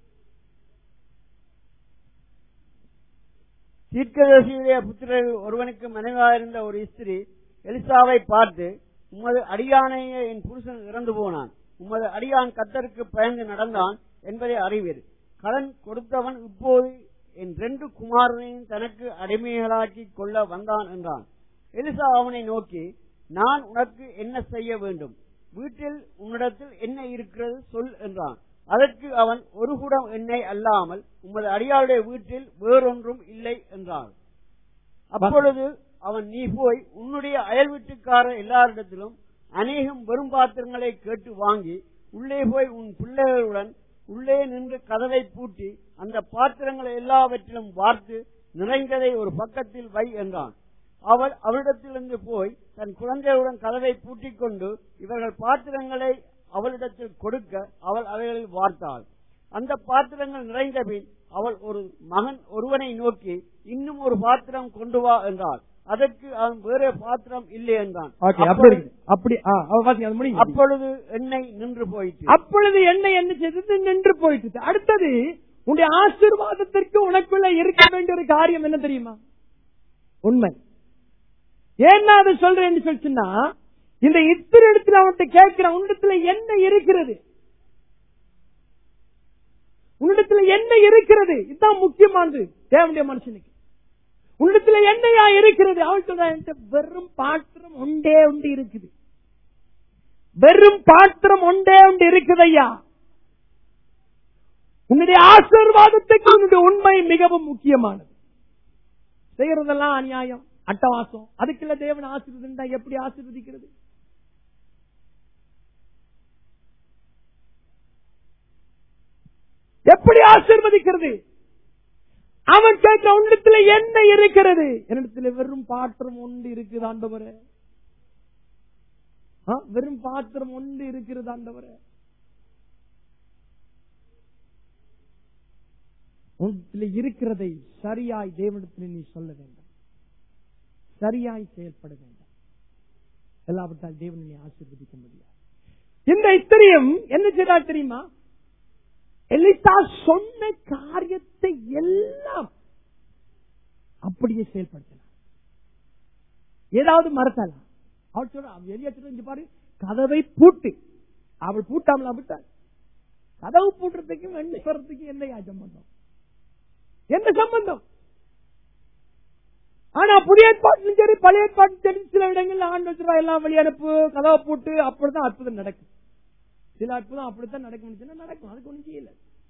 தீர்க்கதரிசியுடைய புத்திரர் ஒருவனுக்கு மனைவியாயிருந்த ஒரு ஸ்திரீ எலிசாவை பார்த்து, உமது அடியானையே என் புருஷன் இறந்து போனான், உமது அடியான் கர்த்தருக்கு பயந்து நடந்தான் என்பதை அறிவீர். கடன் கொடுத்தவன் இப்போது என் 2 குமாரனையும் தனக்கு அடிமைகளாக்கி கொள்ள வந்தான் என்றான். எலிசா அவனை நோக்கி, நான் உனக்கு என்ன செய்ய வேண்டும், வீட்டில் உன்னிடத்தில் என்ன இருக்கிறது சொல் என்றான். அதற்கு அவன், ஒரு குடம் எண்ணெய் அல்லாமல் உமது அடியாளுடைய வீட்டில் வேறொன்றும் இல்லை என்றான். அப்பொழுது அவன், நீ போய் உன்னுடைய அயல் வீட்டுக்காரர் எல்லாரிடத்திலும் அநேகம் வெறும் பாத்திரங்களை கேட்டு வாங்கி உள்ளே போய் உன் பிள்ளைகளுடன் உள்ளே நின்று கதவை பூட்டி அந்த பாத்திரங்களை எல்லாவற்றிலும் வார்த்து நிறைந்ததை ஒரு பக்கத்தில் வை என்றான். அவள் அவளிடத்திலிருந்து போய் தன் குழந்தையுடன் கதவை பூட்டிக் கொண்டு இவர்கள் பாத்திரங்களை அவளிடத்தில் கொடுக்க அவள் அவைகளில் வார்த்தாள். அந்த பாத்திரங்கள் நிறைந்த பின் அவள் ஒரு மகன் ஒருவனை நோக்கி, இன்னும் ஒரு பாத்திரம் கொண்டு வா என்றாள். அதற்கு அவன் வேற பாத்திரம் இல்லை என்றான். அப்பொழுது எண்ணெய் நின்று போயிற்று. அப்பொழுது எண்ணெய் என்ன செய்தது? நின்று போயிட்டு. அடுத்தது, உன்னுடைய ஆசீர்வாதத்திற்கு உனக்குள்ள இருக்க வேண்டிய ஒரு காரியம் என்ன தெரியுமா? உண்மை. ஏன்னா அதை சொல்றேன்னு சொல்லிச்சுன்னா, இந்த இத்தனை இடத்துல அவன்கிட்ட கேட்கிற, உன்னிடத்துல என்ன இருக்கிறது, உன்னிடத்துல என்ன இருக்கிறது, இதுதான் முக்கியமானது தேவனுடைய மனுஷனுக்கு. உன்னிடத்துல என்னையா இருக்கிறது? அவள்கிட்ட வெறும் பாத்திரம் ஒன்றே ஒன்று இருக்குது, வெறும் பாத்திரம் ஒன்றே ஒன்று இருக்குது ஐயா. உன்னுடைய ஆசீர்வாதத்துக்கு உன்னுடைய உண்மை மிகவும் முக்கியமானது. செய்யறதெல்லாம் அநியாயம், அட்டவாசம், அதுக்குள்ள தேவன் ஆசீர்வதிந்தா எப்படி ஆசீர்வதிக்கிறது? எப்படி ஆசீர்வதிக்கிறது? அவன் கேட்க, உன்னிடத்துல என்ன இருக்கிறது? என்னிடத்துல வெறும் பாத்திரம் ஒன்று இருக்குது ஆண்டவரே, வெறும் பாத்திரம் ஒன்று இருக்கிறது ஆண்டவரே. உன்னிடத்தில் இருக்கிறதை சரியாய் தேவனிடத்தில் நீ சொல்ல வேண்டும், சரியாய் செயல்பட வேண்டும். எல்லாவற்றால் தேவனை ஆசீர்வதிக்க முடியாது. இந்த இத்திரியும் என்ன செய்தால் தெரியுமா? எலிசா சொன்ன காரியத்தை எல்லாம் அப்படியே செயல்படுத்தினார். ஏதாவது மறக்கலாம். அவள் சொல்ற எலியா பாரு, கதவை பூட்டு. அவள் பூட்டாமலா விட்டாள். கதவு பூட்டுறதுக்கும் வெண்ணெய் வர்றதுக்கும் என்ன சம்பந்தம்? என்ன சம்பந்தம்? ஆனா புதிய ஏற்பாட்டிலும் சரி பழைய ஏற்பாட்டிலும் சரி சில இடங்கள்ல ஆண்டு வச்சிருவா, எல்லாம் வெளியனுப்பு, கதவை பூட்டு, அப்படிதான் அற்புதம் நடக்கும். சில அற்புதம் அப்படித்தான் நடக்கும், நடக்கும். அதுக்கு ஒன்றும் செய்யல.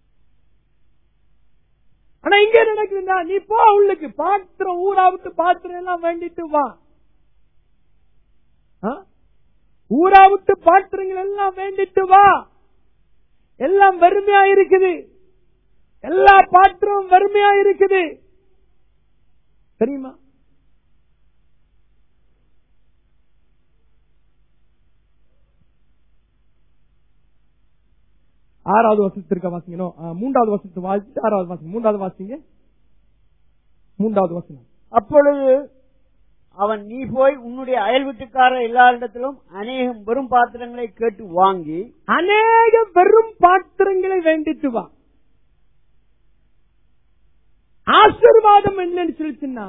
ஆனா இங்க நடக்குதுன்னா, நீ போ உள்ளுக்கு, பாத்திரம் ஊராவிட்டு பாத்திரம் எல்லாம் வேண்டிட்டு வா. ஊராவிட்டு பாத்திரங்கள் எல்லாம் வேண்டிட்டு வா. எல்லாம் வறுமையா இருக்குது, எல்லா பாத்திரமும் வறுமையா இருக்குது தெரியுமா? ஆறாவது வசனத்திற்கு வாசிக்கணும். மூன்றாவது வசனத்தை வாசிச்சு ஆறாவது வாசிங்க. மூன்றாவது வாசிங்க. மூன்றாவது வசனம். அப்பொழுது அவன், நீ போய் உன்னுடைய அயல் வீட்டுக்காரர் எல்லாரிடத்திலும் அநேகம் வெறும் பாத்திரங்களை கேட்டு வாங்கி, அநேக வெறும் பாத்திரங்களை வேண்டிட்டு வா. ஆசீர்வாதம் என்னன்னு சொல்லிச்சுன்னா,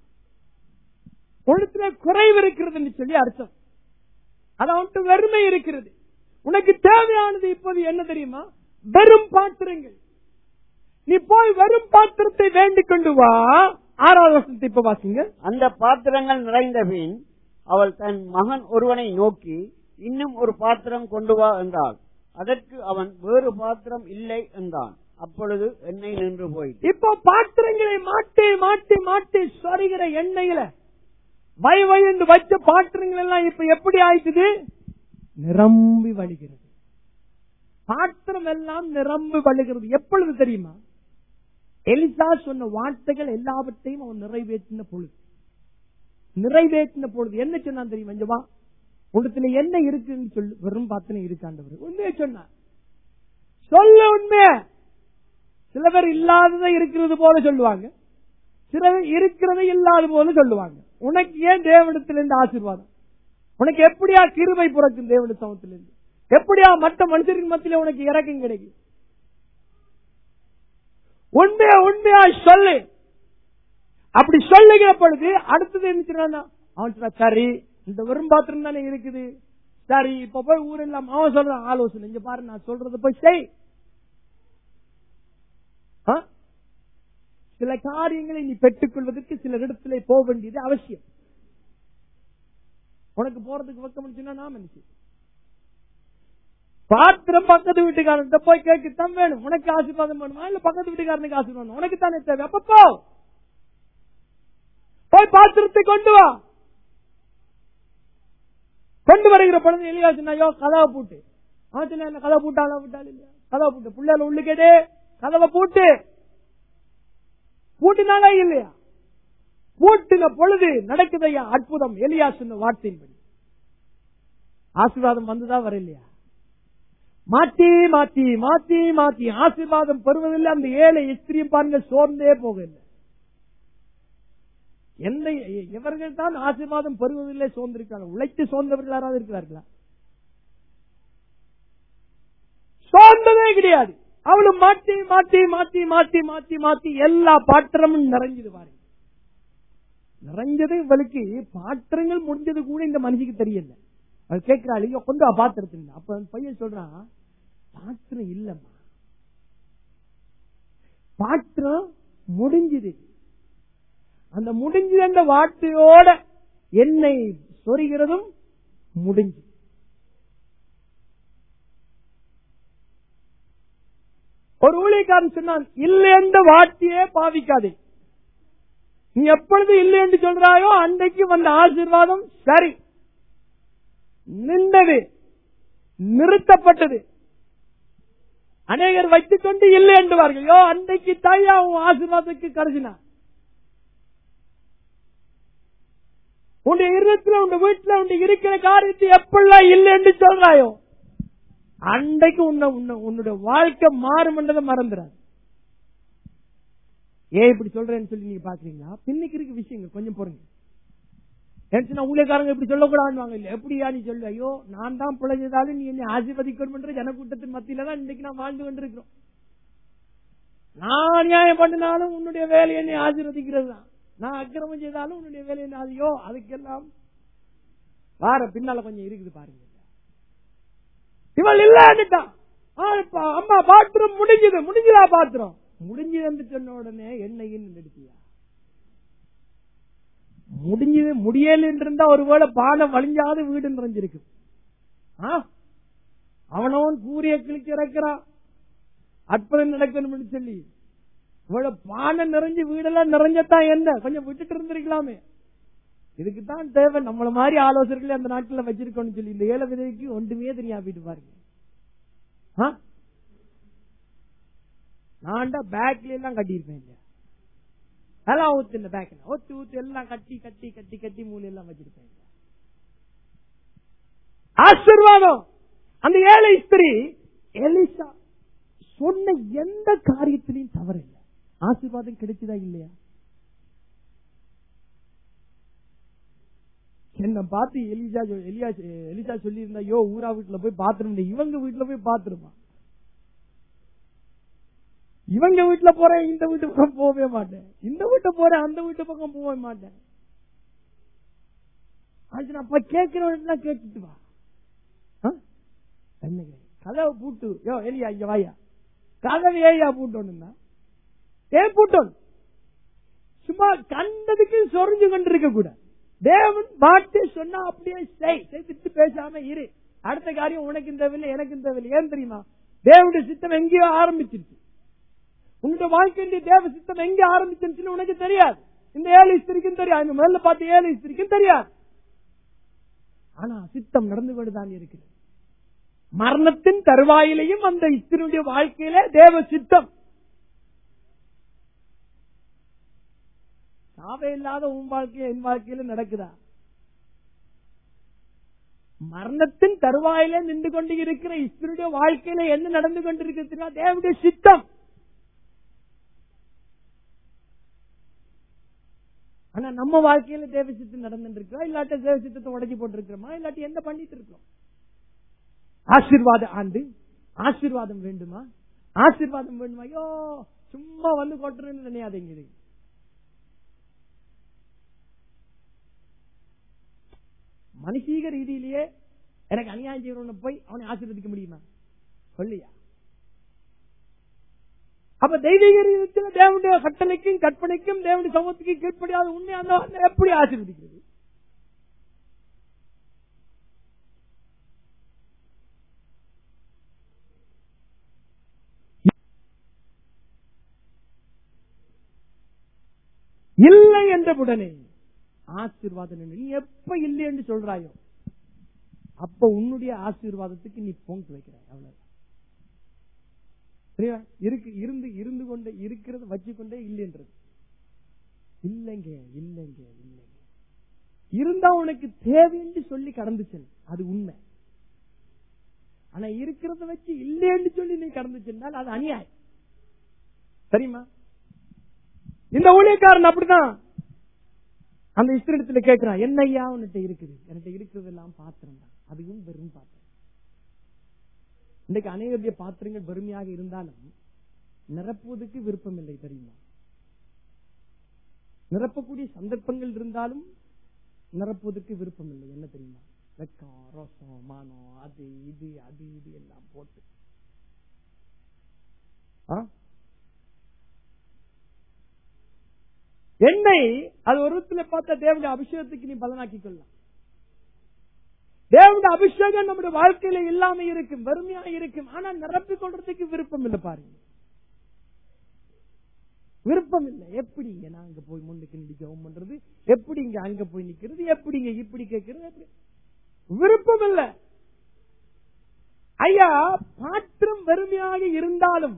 உனக்கு குறைவு இருக்கிறது சொல்லி அர்த்தம். அதான் வெறுமை இருக்கிறது. உனக்கு தேவையானது இப்போது என்ன தெரியுமா? வெறும் பாத்திரங்கள். நீ போய் வெறும் பாத்திரத்தை வேண்டிக் கொண்டு வா. ஆறாவது வசனத்தை இப்ப வாசிங்க. அந்த பாத்திரங்கள் நிறைந்த பின் அவள் தன் மகன் ஒருவனை நோக்கி, இன்னும் ஒரு பாத்திரம் கொண்டு வா என்றாள். அதற்கு அவன், வேறு பாத்திரம் இல்லை என்றான். அப்பொழுது எண்ணெய் நின்று போயிட்டு. இப்போ பாத்திரங்களை மாட்டி மாட்டி மாட்டி சொரிகிற எண்ணெயில வயந்து வச்ச பாத்திரங்கள் எல்லாம் இப்ப எப்படி ஆயிடுது? நிரம்பி வழிகிறது. பாத்திரம் எல்லாம் நிரம்பி வழிகிறது. எப்பொழுது தெரியுமா? எலிசா சொன்ன வார்த்தைகள் எல்லாவற்றையும் அவன் நிறைவேற்றின பொழுது என்ன சொன்னான் தெரியுமா? கொஞ்சமா உடத்துல என்ன இருக்குன்னு சொல்லு. வெறும் பாத்திரம் இருக்காண்டவர் உண்மையை சொன்னான். சொல்ல உண்மைய. சில பேர் இல்லாததை இருக்கிறது போல சொல்லுவாங்க, சில பேர் இருக்கிறதை இல்லாத போல சொல்லுவாங்க. உனக்கு ஏன் தேவனிடத்திலிருந்து ஆசீர்வாதம்? உனக்கு எப்படியா கிருபை பிறக்கும் தேவனுடைய சமத்திலிருந்து? எப்படியா மற்ற மனுஷருக்கு மத்தியில உனக்கு இறக்கம் கிடைக்கும்? உண்மையா சொல்லு. அப்படி சொல்லுகிற பொழுது அடுத்தது என்ன சொன்னா, அவன் சொன்னா, சரி இந்த வெறும் பாத்திரம் தானே இருக்குது, சரி இப்ப போய் ஊரெல்லாம் அவன் சொல்றான் ஆலோசனை, இங்க பாரு நான் சொல்றது போய் செய். சில காரியங்களை நீ பெற்றுக் கொள்வதற்கு சில இடத்துல போக வேண்டியது அவசியம். உனக்கு போறதுக்கு வெக்கம் சொன்னா நாம என்ன செய்ய? பாத்திரம் பக்கத்து வீட்டுக்காரன் போய் கேட்கத்தான் வேணும். உனக்கு ஆசீர்வாதம் வேணுமா இல்ல பக்கத்து வீட்டுக்காரனுக்கு ஆசீர்வாதம்? உனக்கு தானே தேவை. அப்ப போய் பாத்திரத்தை கொண்டு வா. கொண்டு வருகிற பொழுது எலியா சொன்னாயோ கதவை பூட்டு. கதவை பூட்டாளா இல்லையா? கதவை பூட்டு. பிள்ளைல உள்ளுக்கேடு கதவை பூட்டு. பூட்டினாலா இல்லையா? பூட்டின பொழுது நடக்குதையா அற்புதம். எலியா சொன்ன வார்த்தையின்படி ஆசீர்வாதம் வந்துதான் வர இல்லையா? மாத்தி மாத்தி மாத்தி மாத்தி ஆசீர்வாதம் பெறுவதில்லை. அந்த ஏழை ஸ்திரியும் பாருங்க சோர்ந்தே போகவில்லை. எந்த இவர்கள் தான் ஆசீர்வாதம் பெறுவதில்லை சோர்ந்திருக்காங்க. உழைத்து சோர்ந்தவர்கள் யாராவது இருக்கிறார்களா? சோர்ந்ததே கிடையாது. அவளும் மாற்றி மாற்றி மாற்றி மாற்றி மாற்றி மாற்றி எல்லா பாத்திரமும் நிறைஞ்சது பாருங்க. நிறைஞ்சது இவளுக்கு பாத்திரங்கள் முடிஞ்சது கூட இந்த மனுஷிக்கு தெரியல. அது கேட்கிறாள், கொண்டு பாத்திரத்து. அப்ப பையன் சொல்றான், பாத்திரம் இல்லம்மா, பாத்திரம் முடிஞ்சது. அந்த முடிஞ்சது என்ற வார்த்தையோட எண்ணெய் சொரிகிறதும் முடிஞ்சு. ஒரு ஊழியக்காரன் சொன்னான், இல்லை என்ற வார்த்தையே பாவிக்காதே. நீ எப்பொழுது இல்லை என்று சொல்றாயோ அன்றைக்கு வந்த ஆசீர்வாதம் சரி நின்றது, நிறுத்தப்பட்டது. அநேகர் வைத்துக் கொண்டு இல்லை என்றுவார்கள். அன்றைக்கு தாயா உன் ஆசீர்வாதத்துக்கு கருதினார். உன்னுடைய இருத்துல உன் வீட்டுல உன் இருக்கிற காரியத்தை எப்பெல்லாம் இல்லை என்று சொல்றாயோ அன்றைக்கு உன்னுடைய வாழ்க்கை மாறும் என்றதை மறந்துடாது. ஏன் இப்படி சொல்றேன்னு சொல்லி நீங்க பாக்குறீங்களா? பின்னுக்கு இருக்கு விஷயங்கள், கொஞ்சம் பொறுங்க. ஊழியக்காரங்க இப்படி சொல்லக்கூடாது இல்ல, எப்படியா நீ சொல்லு? ஐயோ, நான் தான் பிழைஞ்சதாலும் நீ என்னை ஆசீர்வதிக்கணும் ஜனக்கூட்டத்தின் மத்தியில தான் இன்னைக்கு நான் வாழ்ந்து கொண்டிருக்கிறோம். நான் நியாயம் பண்ணினாலும் உன்னுடைய வேலை என்னை ஆசீர்வதிக்கிறது தான், நான் அக்கிரமம் செய்தாலும் உன்னுடைய வேலை என்ன? ஐயோ, அதுக்கெல்லாம் வார பின்னால கொஞ்சம் இருக்குது பாருங்க. இவள் இல்லன்னுட்டான். அம்மா பாத்திரம் முடிஞ்சதா பாத்திரம் முடிஞ்சது சொன்ன உடனே என்னையும் எடுத்தியா? முடிஞ்சது முடியல இருந்தா ஒருவேளை பானை வலிஞ்சாத வீடு நிறைஞ்சிருக்கு. அவனவன் கூறிய கிழிச்சு இறக்கிறான், அற்புதம் நடக்கணும்னு சொல்லி. இவ்வளவு பானை நிறைஞ்சு வீடெல்லாம் நிறைஞ்சத்தான் என்ன, கொஞ்சம் விட்டுட்டு இருந்திருக்கலாமே. இதுக்குதான் தேவை நம்மள மாதிரி ஆலோசனைகளை அந்த நாட்டில் வச்சிருக்கோம்னு சொல்லி. இந்த ஏழை விதைக்கு ஒன்றுமே தெரியாது வீட்டு பாருங்க. நான்டா பேக்ல எல்லாம் கட்டியிருப்பேன் இல்லையா, அதெல்லாம் ஊத்து இந்த பேக்ல ஊத்து எல்லாம் கட்டி கட்டி கட்டி கட்டி மூலை எல்லாம் வச்சிருப்பேன். ஆசீர்வாதம். அந்த ஏழை ஸ்திரீ எலிசா சொன்ன எந்த காரியத்திலையும் தவறில்லை. ஆசீர்வாதம் கிடைச்சதா இல்லையா? என்ன பார்த்து எலிசா சொல்லி இருந்தா, யோ ஊரா வீட்டுல போய் பாத்துருமா, இவங்க வீட்டுல போய் பாத்துருமா, இவங்க வீட்டுல போறேன் இந்த வீட்டு பக்கம் போகவே மாட்டேன், இந்த வீட்டை போறேன் அந்த வீட்டு பக்கம் போக மாட்டேன். அது அப்ப கேட்கிறவன் கேட்டுட்டு வா. கதவை பூட்டு, யோ எலியா இங்க வாயா, கதவை ஏயா பூட்டோன்னு ஏன் பூட்டோன்? சும்மா கண்டதுக்கு சொரிஞ்சு கொண்டிருக்க கூட. தேவன் வார்த்தை சொன்னா அப்படியே செய்து பேசாம இரு. அடுத்த காரியம் உனக்கு இந்த தேவையில்லை எனக்கு இந்த தேவையில்லை. ஏன் தெரியுமா? தேவனுடைய சித்தம் எங்கேயோ ஆரம்பிச்சிருச்சு. உன்னுடைய வாழ்க்கையுடைய தேவ சித்தம் எங்க ஆரம்பிச்சிருச்சுன்னு உனக்கு தெரியாது. இந்த ஏழை ஸ்திரிக்கும் தெரியாது, முதல்ல பார்த்து ஏழை ஸ்திரிக்கும் தெரியாது. ஆனா சித்தம் நடந்து கொண்டுதான் இருக்கிறது. மரணத்தின் தருவாயிலையும் அந்த ஸ்திரியுடைய வாழ்க்கையில தேவ சித்தம். சாவே இல்லாத உன் வாழ்க்கையில என் வாழ்க்கையில நடக்குதா? மரணத்தின் தருவாயில நின்று கொண்டு இருக்கிற ஸ்திரியுடைய வாழ்க்கையில என்ன நடந்து கொண்டிருக்கிறதுனா தேவனுடைய சித்தம். ஆனா நம்ம வாழ்க்கையில தேவ சித்தம் நடந்துட்டு இருக்கா, இல்லாட்ட தேவ சித்தத்தை உடைச்சு போட்டு இருக்கிறோமா, இல்லாட்டி என்ன பண்ணிட்டு இருக்கோம்? ஆசீர்வாத ஆண்டு, ஆசீர்வாதம் வேண்டுமா? ஆசீர்வாதம் வேண்டுமா? ஐயோ சும்மா வந்து கொட்டுறேன்னு நினையாதீங்க. மனுஷீக ரீதியிலேயே எனக்கு அநியாயம் செய்யறவன போய் அவனை ஆசீர்வதிக்க முடியுமா? சொல்லியா? அப்ப தெய்வீக ரீதியில் தேவனுடைய கட்டளைக்கும் கற்பனைக்கும் தேவனுடைய சமூகத்துக்கும் கீழ்ப்படியாத உண்மை அந்த எப்படி ஆசீர்வதிக்கிறது? இல்லை என்றவுடனே ஆசீர்வாதம். நீ எப்ப இல்லை என்று சொல்றாயோ அப்ப உன்னுடைய ஆசீர்வாதத்துக்கு நீ பொங்கு வைக்கிறாய். அவ்வளவு இருந்து கொண்டே இருக்கிறது வச்சுக்கொண்டே இல்லைன்றது. இல்லைங்க இல்லைங்க இல்லைங்க இருந்தா உனக்கு தேவை என்று சொல்லி கடந்து செல், அது உண்மை. ஆனா இருக்கிறத வச்சு இல்லைன்னு சொல்லி நீ கடந்து சென்றால் அது அநியாயம். தெரியுமா? இந்த ஊழியக்காரன் அப்படிதான் அந்த ஸ்திரீடத்துல கேட்கிறான், என்னையா உன்கிட்ட இருக்குது? என்கிட்ட இருக்கிறது எல்லாம் பாத்திரம் தான், அதுவும் வெறும் பாத்திரம். இன்றைக்கு அநேகருடைய பாத்திரங்கள் வெறுமையாக இருந்தாலும் நிரப்புவதற்கு விருப்பம் இல்லை. தெரியுமா? நிரப்பக்கூடிய சந்தர்ப்பங்கள் இருந்தாலும் நிரப்புவதற்கு விருப்பம் இல்லை. என்ன தெரியுமா? வெக்கம், ரோசம், மானம், அது இது அது இது எல்லாம் போட்டு எண்ணெய் அது ஒரு விதத்துல பார்த்தா தேவனுடைய அபிஷேகத்துக்கு நீ பலனாக்கி கொள்ளலாம். தேவனுடைய அபிஷேகம் நம்முடைய வாழ்க்கையில இல்லாம இருக்கும், வறுமையா இருக்கும். ஆனா நிரப்பிக் கொள்றதுக்கு விருப்பம் இல்லை. பாருங்க, விருப்பம் இல்லை. எப்படி இங்க நான் அங்க போய் முன்னுக்கு நின்று ஜெபம் பண்றது, எப்படி இங்க அங்க போய் நிக்கிறது, எப்படி இங்க இப்படி கேட்கிறது, விருப்பம் இல்லை. ஐயா, பாத்திரம் வறுமையாக இருந்தாலும்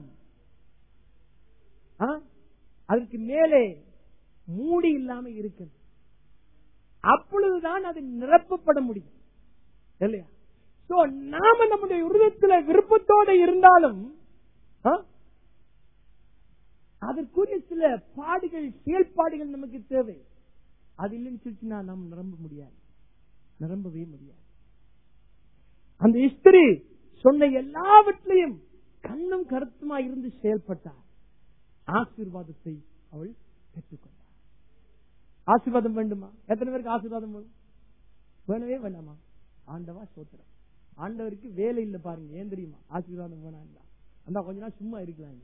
அதுக்கு மேலே மூடி இல்லாம இருக்கு, அப்பொழுதுதான் அது நிரப்பப்பட முடியும். இல்லையா? நாம நம்முடைய இருதயத்தில் விருப்பத்தோடு இருந்தாலும் அதற்குரிய சில பாடுகள் செயல்பாடுகள் நமக்கு தேவை. அது இல்லைன்னு சொல்லிச்சுன்னா நாம் நிரம்பவே முடியாது. அந்த ஸ்திரீ சொன்ன எல்லாவற்றையும் கண்ணும் கருத்துமா இருந்து செயல்பட்டார். ஆசீர்வாதத்தை அவள் பெற்றுக்கொண்டார். ஆசீர்வாதம் வேண்டுமா? எத்தனை பேருக்கு ஆசீர்வாதம் வேணவே வேண்டாமா? ஆண்டவா சோத்திரம். ஆண்டவருக்கு வேலை இல்லை பாருங்க. ஏன் தெரியுமா? ஆசீர்வாதம் வேணாம். அந்த கொஞ்ச நாள் சும்மா இருக்கலாம்.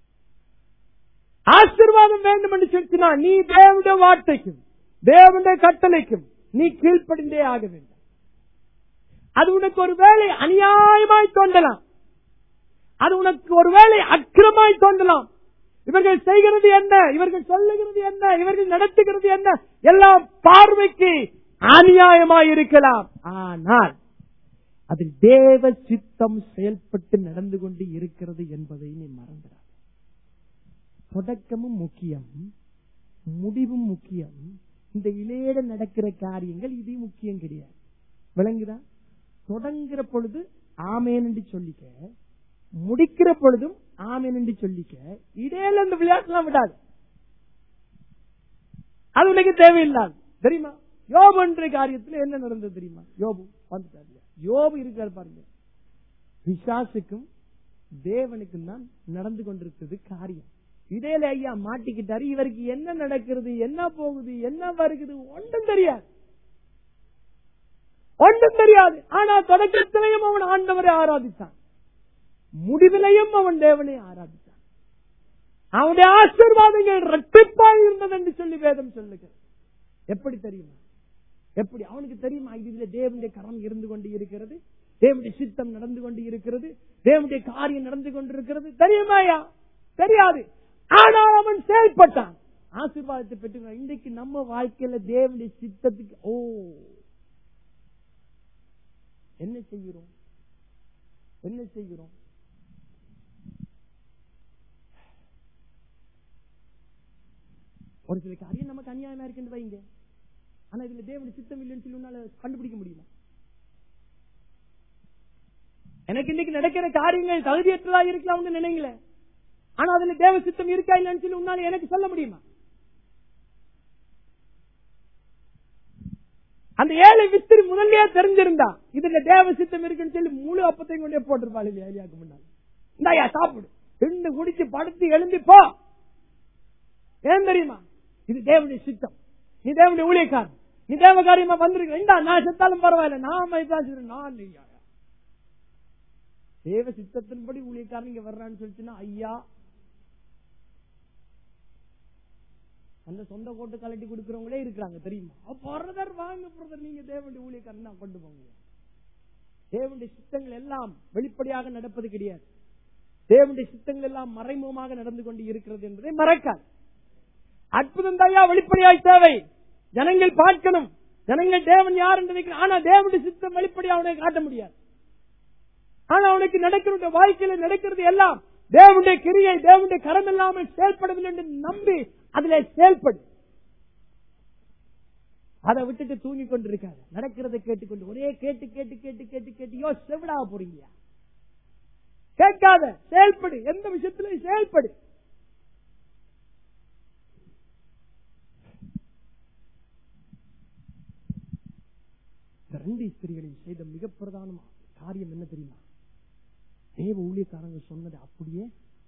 ஆசீர்வாதம் வேண்டும் என்று சொல்லினா நீ தேவனுடைய வார்த்தைக்கும் தேவனுடைய கட்டளைக்கும் நீ கீழ்ப்படிந்தே ஆக வேண்டும். அது உனக்கு ஒரு வேலை அநியாயமாய் தோன்றலாம். அது உனக்கு ஒரு வேலை அக்கிரமாய் தோன்றலாம். இவர்கள் செய்கிறது என்ன, இவர்கள் சொல்லுகிறது என்ன, இவர்கள் நடத்துகிறது என்ன, எல்லாம் பார்வைக்கு அநியாயமாய் இருக்கலாம். ஆனால் அதில் தேவ சித்தம் செயல்பட்டு நடந்து கொண்டு இருக்கிறது என்பதை நீ மறந்துடாத. தொடக்கமும் முக்கியம், முடிவும் முக்கியம். இந்த இளையட நடக்கிற காரியங்கள் இது முக்கியம் கிடையாது. விளங்குதா? தொடங்குற பொழுது ஆமேன் என்று சொல்லிக்க, முடிக்கிற பொழுதும் ஆமேன் என்று சொல்லிக்க. இடையில இந்த விளையாட்டுலாம் விடாது. அது உனக்கு தேவையில்லாது. தெரியுமா? யோபு என்ற காரியத்தில் என்ன நடந்தது தெரியுமா? யோபு வந்துட்டாரு. யோபு இருக்காரு பாருங்க. பிசாசுக்கும் தேவனுக்கும் தான் நடந்து கொண்டிருக்கிறது காரியம். இடையில ஐயா மாட்டிக்கிட்டாரு. இவருக்கு என்ன நடக்கிறது, என்ன போகுது, என்ன வருகிறது ஒன்றும் தெரியாது. ஆனா தொடக்கத்திலையும் அவன் ஆண்டவரை ஆராதித்தான், முடிவிலையும் அவன் தேவனை ஆராதித்தான். அவனுடைய ஆசீர்வாதங்கள் இரட்டிப்பாக இருந்தது என்று சொல்லி வேதம் சொல்லுகிறது. எப்படி தெரியுமா? எப்படி அவனுக்கு தெரியுமா? இதுல தேவனுடைய கரம் இருந்து கொண்டு இருக்கிறது, தேவனுடைய சித்தம் நடந்து கொண்டு இருக்கிறது, தேவனுடைய காரியம் நடந்து கொண்டிருக்கிறது. தெரியுமாயா? தெரியாது. ஆனால் அவன் செயல்பட்டான், ஆசீர்வாதத்தை பெற்று. இன்றைக்கு நம்ம வாழ்க்கையில தேவனுடைய சித்தத்துக்கு என்ன செய்கிறோம்? ஒரு சில காரியம் நமக்கு அநியாயமா இருக்குன்னு வைங்க. ஆனா இதுல தேவனுடைய சித்தம் இல்லைன்னு சொல்லி உன்னால கண்டுபிடிக்க முடியுமா? எனக்கு இன்னைக்கு நடக்கிற காரியங்கள் தகுதியற்றதா இருக்கலாம்னு நினைங்கள. ஆனா அதுல தேவ சித்தம் இருக்கா இல்லைன்னு சொல்லி உன்னால எனக்கு சொல்ல முடியுமா? அந்த ஏழை விஸ்திரி முதல்லயே தெரிஞ்சிருந்தா இதுல தேவ சித்தம் இருக்குன்னு சொல்லி முழு அப்பத்தையும் கொண்டே போட்டிருப்பாள் இல்லையா? ஏலியாக்கு முன்னாடி இந்தாயா சாப்பிடு, ரெண்டு குடிச்சு படுத்து எழும்பி போ. ஏன் தெரியுமா? இது தேவனுடைய சித்தம். நீ தேவனுடைய ஊழியக்காரன், நீ தேவ காரியமா வந்திருக்க. இந்தா நான் செத்தாலும் பரவாயில்ல, நான் தேவ சித்தத்தின்படி ஊழியக்காரன் இங்க வர்றான்னு சொல்லிச்சுன்னா ஐயா அந்த சொந்த கோட்டு கலட்டி கொடுக்கிறவங்களே இருக்கிறாங்க தெரியுமா? பிரதர் வாங்க பிரதர், நீங்க தேவனுடைய ஊழியக்காரன் தான் கொண்டு போங்க. தேவனுடைய சித்தங்கள் எல்லாம் வெளிப்படையாக நடப்பது கிடையாது. தேவனுடைய சித்தங்கள் எல்லாம் மறைமுகமாக நடந்து கொண்டு இருக்கிறது என்பதை மறக்காது. அற்புதம் தாயா வெளிப்படையாய் தேவை. ஜனங்கள் பார்க்கணும், ஜனங்கள் தேவன் யார் என்று நினைக்கணும். ஆனா தேவனுடைய சித்தம் வெளிப்படையா அவனை காட்ட முடியாது. ஆனா அவனுக்கு நடக்கிற வாழ்க்கையில நடக்கிறது எல்லாம் தேவனுடைய கிரியை, தேவனுடைய கரம் இல்லாமல் செயல்படவில்லை என்று நம்பி அதுல செயல்படு. அதை விட்டுட்டு தூங்கி கொண்டிருக்காது. நடக்கிறதை கேட்டுக்கொண்டு ஒரே கேட்டு கேட்டு கேட்டு கேட்டு கேட்டு செவிடாக போறீங்க. கேட்காத, செயல்படு. எந்த விஷயத்திலும் செயல்படு. ரெண்டு ஸ்திரீகளையும் செய்த மிக பிரதான காரியம் என்ன தெரியுமா? தேவ ஊழியக்காரங்க சொன்னதை அப்படியே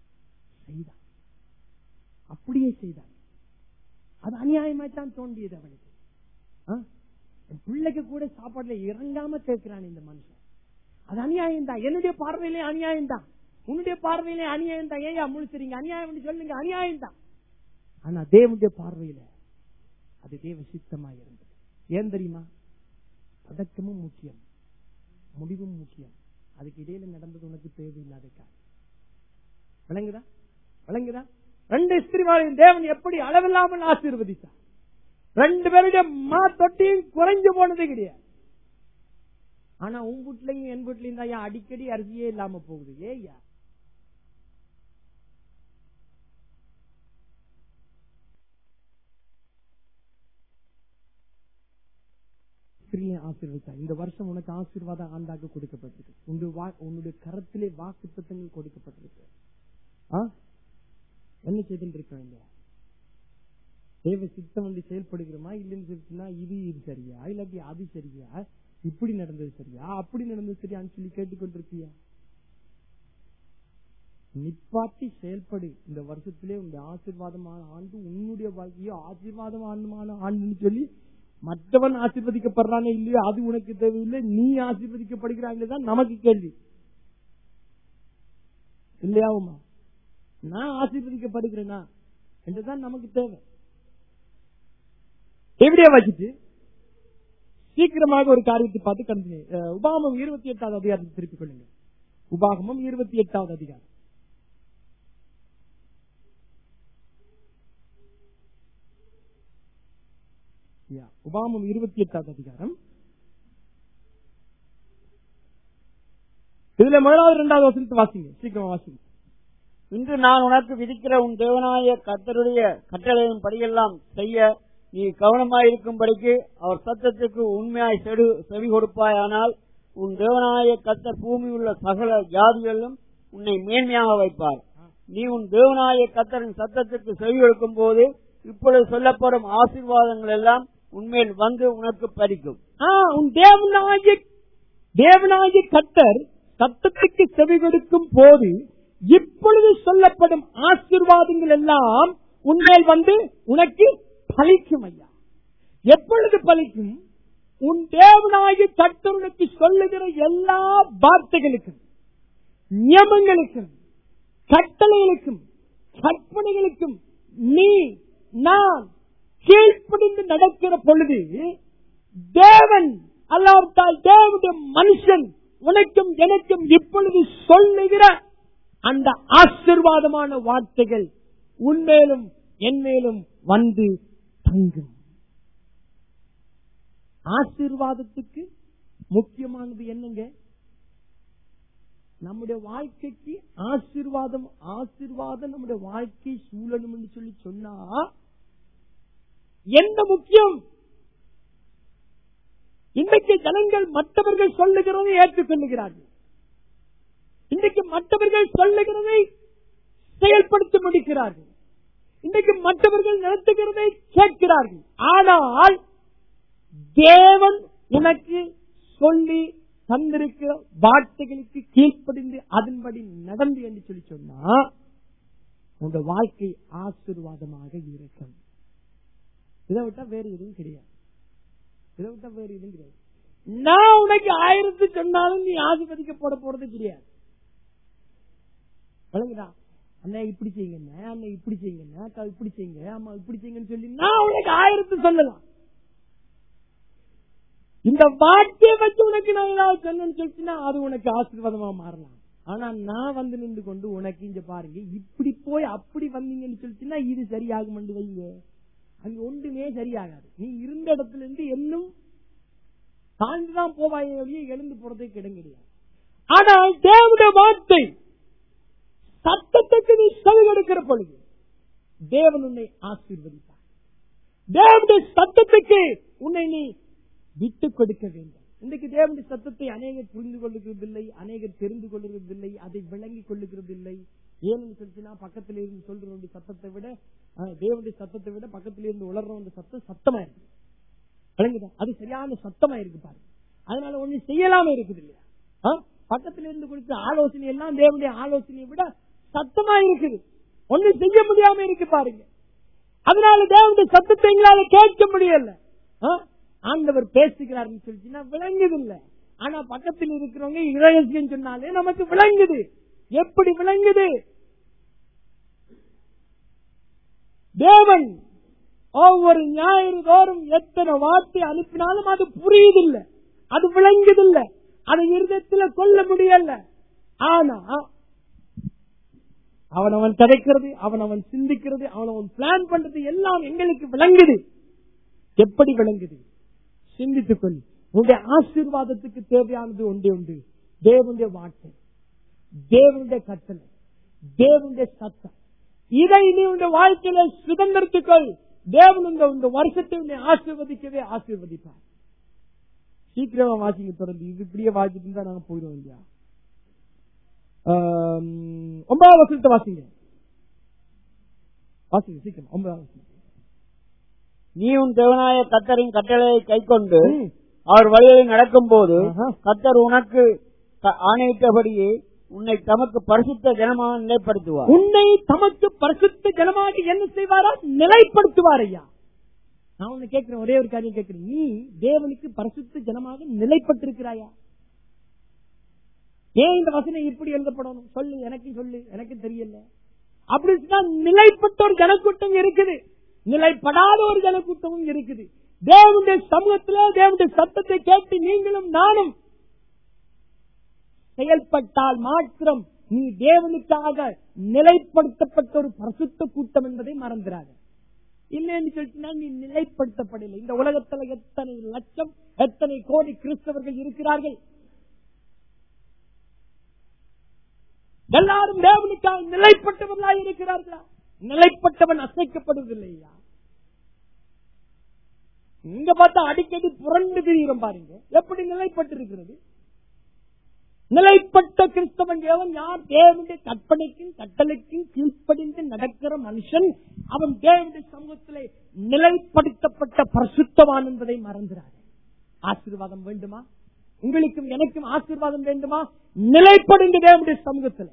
செய்தார். அது அநியாயமாய்த்தான் தோன்றியது அவனுக்கு. பிள்ளைக்கு கூட சாப்பாடுல இறங்காம கேட்கிறான் இந்த மனுஷன். அது அநியாயம் தான். என்னுடைய பார்வையிலே அநியாயம் தான், உன்னுடைய பார்வையிலே அநியாயம் தான். ஏயா முழிச்சுறீங்க? அநியாயம் சொல்லுங்க, அநியாயம் தான். ஆனா தேவனுடைய பார்வையில அது தேவ சித்தமாக இருந்தது. ஏன் தெரியுமா? தொடக்கமும் முக்கியம், முடிவும் முக்கியம். அதுக்கு இடையில நடந்தது உனக்கு தேவையில்லாத காரியம். விளங்குதா? ரெண்டு ஸ்திரீமாரின் தேவன் எப்படி அளவில்லாமல் ஆசீர்வதித்தார். ரெண்டு பேருடைய தொட்டியும் குறைஞ்சு போனது கிடையாது. ஆனா உன் வீட்லயும் என் வீட்லயும் தான் அடிக்கடி அரிசியே இல்லாம போகுது. ஏயா ஆசீர்வதித்தார். இந்த வருஷம் உனக்கு ஆசீர்வாதம் ஆண்டாக கொடுக்கப்பட்டிருக்கு. உன்னுடைய கரத்திலே வாக்குத்தத்தங்கள் கொடுக்கப்பட்டிருக்கு. என்ன செய்துட்டு இருக்கோம் இல்லையா? தேவ சித்தம் வந்து செயல்படுகிறோமா இல்லைன்னு சொல்லிச்சுன்னா இது சரியா இல்லாட்டி அது சரியா, இப்படி நடந்தது சரியா அப்படி நடந்தது சரியான்னு சொல்லி கேட்டுக்கொண்டிருக்கியா? நிப்பாட்டி செயல்படு. இந்த வருஷத்திலே உங்க ஆசீர்வாதமான ஆண்டு உன்னுடைய வாழ்க்கையோ ஆசீர்வாதமான ஆண்டுன்னு சொல்லி மற்றவன் ஆசீர்வதிக்கப்படுறானே இல்லையோ அது உனக்கு தேவையில்லை. நீ ஆசீர்வதிக்கப்படுகிறாங்களேதான் நமக்கு கேள்வி இல்லையாவுமா? நான் ஆசீர்வதிக்கப்படுகிறேனா என்றுதான் நமக்கு தேவை. எப்படியா வச்சுட்டு சீக்கிரமாக ஒரு காரியத்தை பார்த்து கண்டினியூ. உபாகமம் 28வது அதிகாரத்தை திருப்பிக் கொள்ளுங்க. உபாகமம் 28வது அதிகாரம். உபாகமம் 28வது அதிகாரம். இதுல முதலாவது 2வது வசனத்தை வாசிங்க, சீக்கிரமா வாசிங்க. இன்று நான் உனக்கு விதிக்கிற உன் தேவனாய கர்த்தருடைய கட்டளையின் படியெல்லாம் செய்ய நீ கவனமாயிருக்கும்படிக்கு அவர் சத்தத்துக்கு உண்மையாய் செவி கொடுப்பாயானால் உன் தேவனாய கர்த்தர் பூமி உள்ள சகல ஜாதிகளிலும் உன்னை மேன்மையாக வைப்பார். நீ உன் தேவனாய கர்த்தரின் சத்தத்துக்கு செவி கொடுக்கும் போது இப்பொழுது சொல்லப்படும் ஆசீர்வாதங்கள் எல்லாம் உண்மையில் வந்து உனக்கு பறிக்கும். உன் தேவனாய கர்த்தர் சத்தத்துக்கு செவி கொடுக்கும் போது இப்பொழுது சொல்லப்படும் ஆசீர்வாதங்கள் எல்லாம் உண்மையில் வந்து உனக்கு பலிக்கும். ஐயா, எப்பொழுது பலிக்கும்? உன் தேவனாகிய கர்த்தருக்கு சொல்லுகிற எல்லா வார்த்தைகளுக்கும் நியமங்களுக்கும் கட்டளைகளுக்கும் கற்பனைகளுக்கும் நீ நான் கீழ்ப்படிந்து நடக்கிற பொழுது தேவன் அல்லாவிட்டால் தேவனுடைய மனுஷன் உனக்கும் எனக்கும் இப்பொழுது சொல்லுகிற அந்த ஆசீர்வாதமான வார்த்தைகள் உன்மேலும் என்மேலும் வந்து தங்கும். ஆசீர்வாதத்துக்கு முக்கியமானது என்னங்க? நம்முடைய வாழ்க்கைக்கு ஆசீர்வாதம் நம்முடைய வாழ்க்கை சூழலும் என்று சொல்லி சொன்னா என்ன முக்கியம்? இன்றைக்கு ஜனங்கள் மற்றவர்கள் சொல்லுகிறதை ஏற்றுக்கொள்ளுகிறார்கள். இன்றைக்கு மற்றவர்கள் சொல்லுகிறதை செயல்படுத்த முடிக்கிறார்கள். இன்றைக்கு மற்றவர்கள் நடத்துகிறதை கேட்கிறார்கள். ஆனால் தேவன் உனக்கு சொல்லி தந்திருக்கிற வார்த்தைகளுக்கு கீழ்ப்படிந்து அதன்படி நடந்து என்று சொல்லி சொன்னா உங்க வாழ்க்கை ஆசீர்வாதமாக இருக்கும். இதை விட்டா வேறு எதுவும் கிடையாது. நான் உனக்கு 1000 சொன்னாலும் நீ ஆசீர்வதிக்க போறது கிடையாது. வழங்குதா? அண்ணா இப்படி செய்யுங்க, அண்ணா இப்படி செய்யுங்க, அக்கா இப்படி செய்யுங்க, அம்மா இப்படி செய்யுங்கன்னு சொல்லி நான் உனக்கு 1000 சொல்லலாம். இந்த வார்த்தையை வச்சு உனக்கு நான் ஏதாவது சொன்னேன்னு சொல்லிச்சுன்னா அது உனக்கு ஆசீர்வாதமா மாறலாம். ஆனா நான் வந்து நின்று கொண்டு உனக்கு இங்க பாருங்க இப்படி போய் அப்படி வந்தீங்கன்னு சொல்லிச்சுன்னா இது சரியாகும் வைங்க. அங்க ஒன்றுமே சரியாகாது. நீ இருந்த இடத்துல இருந்து இன்னும் தாண்டிதான் போவாயே எழுந்து போறதே கிடையாது. ஆனால் தேவனுடைய வார்த்தை சத்தத்துக்கு நீ செவி கொடுக்கிற பொழுது தேவன் உன்னை ஆசீர்வதிப்பார். தேவனுடைய சத்தத்துக்கு உன்னை நீ விட்டுக் கொடுக்க வேண்டும். இன்றைக்கு தேவனுடைய சத்தத்தை அநேகர் புரிந்து கொள்ளுகிறதில்லை, அநேகர் தெரிந்து கொள்ளுகிறதில்லை, அதை விளங்கிக் கொள்ளுகிறதில்லை. ஏன்னு சொல்லிச்சுன்னா பக்கத்தில் இருந்து சொல்ற சத்தத்தை விட தேவனுடைய சத்தத்தை விட பக்கத்தில் இருந்து உளர்ற சத்தம் சத்தமா இருக்கு. விளங்குதா? அது சரியான சத்தமா இருக்கு பாருங்க. அதனால ஒண்ணு செய்யலாம இருக்குது இல்லையா? பக்கத்தில் இருந்து கொடுத்த ஆலோசனை எல்லாம் தேவனுடைய ஆலோசனையை விட சத்தமா இருக்குது. ஒண்ணு செய்ய முடியாம இருக்கு பாருங்க. அதனால தேவனுடைய சத்தத்தை எங்களால கேட்க முடியல. ஆண்டவர் பேசுகிறார்னு சொல்லிச்சுன்னா விளங்குது இல்ல. ஆனா பக்கத்தில் இருக்கிறவங்க இறையசியம் சொன்னாலே நமக்கு விளங்குது. எப்படி விளங்குது? தேவன் ஒவ்வொரு ஞாயிறு தோறும் எத்தனை வார்த்தை அனுப்பினாலும் அது புரியுதில்லை, அது விளங்குதில்லை, அதை இருதயத்தில் கொள்ள முடியல. ஆனா அவன் கிடைக்கிறது, அவன் சிந்திக்கிறது, அவன் பிளான் பண்றது எல்லாம் எங்களுக்கு விளங்குது. எப்படி விளங்குது? சிந்தித்துக் கொள். உன்னுடைய ஆசீர்வாதத்துக்கு தேவையானது ஒன்றே ஒன்று, தேவனுடைய வார்த்தை, தேவனுடைய கட்டளை, தேவனுடைய சத்தம். இதை நீ உன்னுடைய வாழ்க்கையில சுதந்திரத்துக்கள். தேவன் இந்த வருஷத்தை உன்னை ஆசீர்வதிக்கவே ஆசீர்வதிப்பார். சீக்கிரமா வாசிங்க தொடர்ந்து. இது இப்படியே வாசிட்டு இருந்தா நாங்க போயிடுவோம் இல்லையா? 9வது வசனத்தை வாசிங்க. வாசிங்க சீக்கிரம் 9வது வசனம். நீ உன் தேவனாய கர்த்தரின் கட்டளையை கைக்கொண்டு அவர் வழியில் நடக்கும் போது கர்த்தர் உனக்கு ஆணையிட்டபடியே உன்னை தமக்கு பரிசுத்த ஜனமாக நிலைப்படுத்துவார். உன்னை தமக்கு பரிசுத்த ஜனமாக என்ன செய்வாரா? நிலைப்படுத்துவார். ஐயா, நான் ஒண்ணு கேட்கிறேன், ஒரே ஒரு காரியம் கேட்கிறேன். நீ தேவனுக்கு பரிசுத்த ஜனமாக நிலைப்பட்டிருக்கிறாயா? ஏன் இந்த வசனம் இப்படி எழுதப்படணும்? சொல்லு, எனக்கு சொல்லு, எனக்கு தெரியல. அப்படி நிலைப்பட்ட ஒரு ஜனக்கூட்டம் இருக்குது, நிலைப்படாத ஒரு ஜனக்கூட்டமும் இருக்குது. தேவனுடைய சமூகத்தில் தேவனுடைய சத்தத்தை கேட்டு நீங்களும் நானும் செயல்பட்டால் மாத்திரம் நீ தேவனுக்காக நிலைப்படுத்தப்பட்ட ஒரு பரிசுத்த கூட்டம் என்பதை மறந்துடாத. இல்லைன்னு சொல்லிட்டுனா நீ நிலைப்படுத்தப்படவில்லை. இந்த உலகத்தில் எத்தனை லட்சம் எத்தனை கோடி கிறிஸ்தவர்கள் இருக்கிறார்கள். எல்லாரும் தேவனுக்காக நிலைப்பட்டவர்களாக இருக்கிறார்களா? நிலைப்பட்டவன் அசைக்கப்படுவதில்லையா? இங்க பார்த்தா அடிக்கடி புரண்டு திரிகிறோம் பாருங்க, எப்படி நிலைப்பட்டிருக்கிறது. நிலைப்பட்ட கிறிஸ்தவன் தேவன் யார்? தேவனுடைய கற்பனைக்கும் கட்டளைக்கும் கீழ்ப்படிந்து நடக்கிற மனுஷன் அவன் தேவனுடைய சமூகத்திலே நிலைப்படுத்தப்பட்ட பரிசுத்தவான் என்பதை மறந்துறாரு. ஆசீர்வாதம் வேண்டுமா? உங்களுக்கும் எனக்கும் ஆசீர்வாதம் வேண்டுமா? நிலைப்படுங்க தேவனுடைய சமூகத்தில்.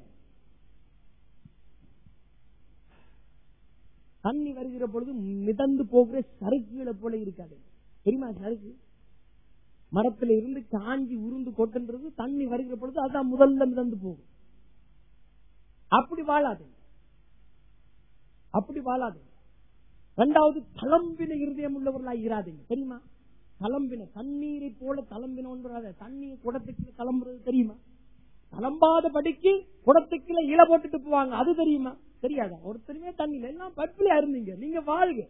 தண்ணி வருகிற பொழுது மிதந்து போகிற சறுக்குகளை போல இருக்காது, தெரியுமா? சறுக்கு மரத்துல இருந்து காஞ்சி உருந்து கொட்டுன்றது தண்ணி வருகிற பொழுது அதான் முதல்ல மிதந்து போகும். அப்படி வாழாது, அப்படி வாழாது. இரண்டாவது, தளம்பின இருதயம் உள்ளவர்களாக இராதீங்க, தெரியுமா? தளம்பின தண்ணீரை போல தளம்பின தண்ணீர் குடத்துக்கு தளம்புறது தெரியுமா? தளம்பாத படிக்கு குடத்துக்குள்ள இலை போட்டுட்டு போவாங்க, அது தெரியுமா? தெரியாதா? ஒருத்தருமே தண்ணியில எல்லாம் பற்பிலையா இருந்தீங்க, நீங்க வாழ்க.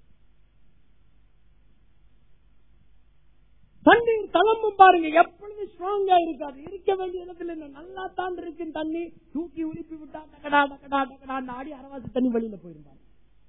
தண்ணீர் தளம்பும் பாருங்க, எப்பொழுது ஸ்ட்ராங்கா இருக்காது. இருக்க வேண்டிய இடத்துல நல்லா தான் இருக்கு. தண்ணி தூக்கி உலுப்பி விட்டா டக்கடா டக்கடா டக்கடா ஆடி அரவாசி தண்ணி வெளியில போயிருந்தாங்க.